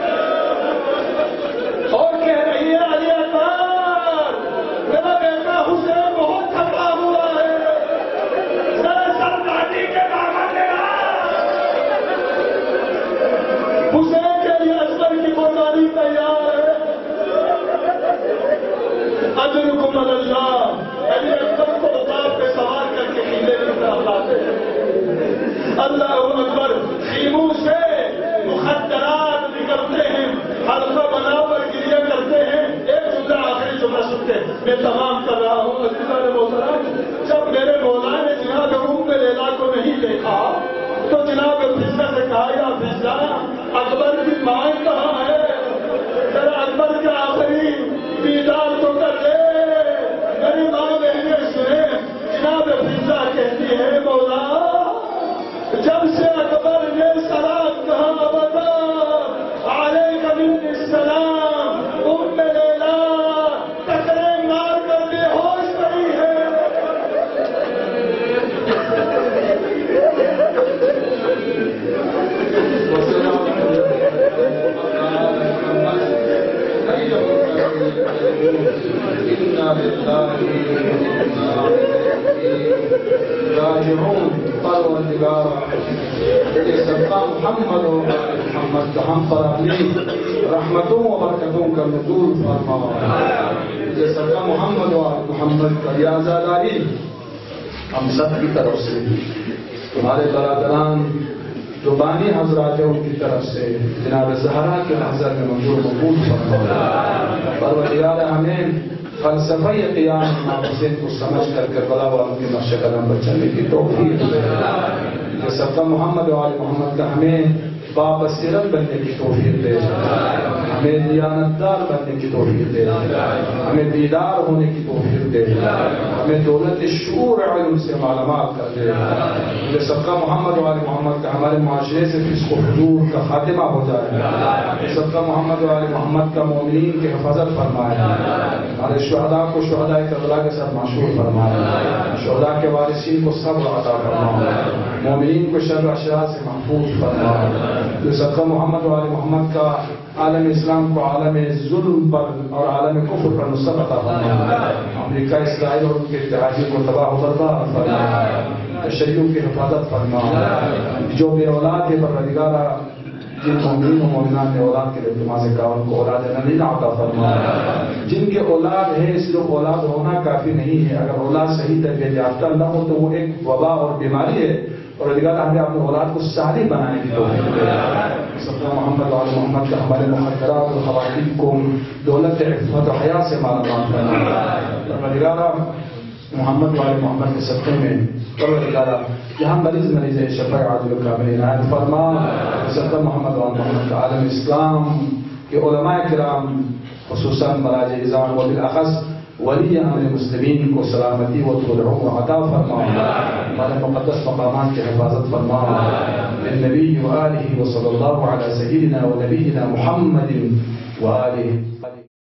Speaker 3: اور کہہ رہی ہے علی اکبر میرا بیٹا حسین بہت تھکا ہوا ہے. ذرا سر دادی کے دامن میں حسین کے لیے اصغر کی قربانی تیار ہے. اجرکم اللہ. علی اکبر کو عقاب پہ سوار کر کے قلعے کی طرف لاتے ہیں. اللہ اکبر. خیموں سے مخدرات نکلتے ہیں. حلقہ بنا کر گریہ کرتے ہیں. ایک جملہ آخری جملہ سنتے میں تمام کر رہا ہوں. عزیزان محترم جب میرے مولا نے جناب ام لیلا کو نہیں دیکھا تو جناب فضہ سے کہا یا فضہ اکبر کی ماں کہاں ہے؟ ذرا اکبر کے آخری دیدار تو کر لے. میری ماں بہنیں سنے. جناب فضہ کہتی ہے مولا جب سے اکبر نے سلام کہا بتا علیک منی السلام ام لیلا ٹکرے مار کر بے ہوش پڑی ہے. راجعون پروردگار یہ صدقہ محمد و محمد کا ہم پر اپنی رحمتوں و برکتوں کا نزول فرما. یہ صدقہ محمد و محمد کا یا زاداری ہم سب کی طرف سے تمہارے برادران جو بانی حضرات ہیں ان کی طرف سے جناب زہرا کے حضرت میں منظور قبول فرما. پروردگار ہمیں فلسفہ قیام امام حسین کو سمجھ کر کربلا والوں کے نقش قدم پر چلنے کی توفیق دے. یہ صدقہ محمد و آل محمد کا ہمیں بابصیرت بننے کی توفیق دے. ہمیں دیانتدار بننے کی توفیق دے. ہمیں بیدار ہونے کی توفیق دے. ہمیں دولت شعور علم سے معلومات کر دے. یہ صدقہ محمد و آل محمد کا ہمارے معاشرے سے فسق و فجور کا خاتمہ ہو جائے. یہ صدقہ محمد و آل محمد کا مومنین کی حفاظت فرمائے. ہمارے شہداء کو شہداء کربلا کے ساتھ معشور فرمائے. شہداء کے وارثین کو صبر عطا فرمائے. مومنین کو شر اشرار سے محفوظ فرمائے. یہ صدقہ محمد و آل محمد کا عالم اسلام کو عالم ظلم پر اور عالم کفر پر نصرت عطا فرمائے. امریکہ اسرائیل اور ان کے اتحادی کو تباہ و برباد فرمائے. تشیع کی حفاظت فرمائے. جو بے اولاد ہے پروردگارا جن مومنین و مومنات نے اولاد کے لیے سے کہا ان کو اولاد نبینا عطا فرمائے. جن کے اولاد ہے صرف اولاد ہونا کافی نہیں ہے. اگر اولاد صحیح تربیت یافتہ نہ ہو تو وہ ایک وبا اور بیماری ہے. اور ادھر ہمیں اپنے اولاد کو صالح بنانے کی توفیق دے. صدقہ محمد و محمد کا ہمارے مخدرات اور خواتین کو دولت عفت و حیا سے مالا مال کرنا. پروردگارا محمد و محمد کے صدقے میں پروردگارا جہاں مریض مریض ہے شفاء عاجل کامل عنایت فرما. صدقہ محمد و محمد کا عالم اسلام کے علماء کرام خصوصاً مراجع اذان و بالاخص
Speaker 2: ولی امر المسلمین کو سلامتی و طول عمر عطا فرما، ہمارے مقدس مقامات کی حفاظت فرما، للنبی و آلہ و صلی اللہ علی سیدنا و نبینا محمد و آلہ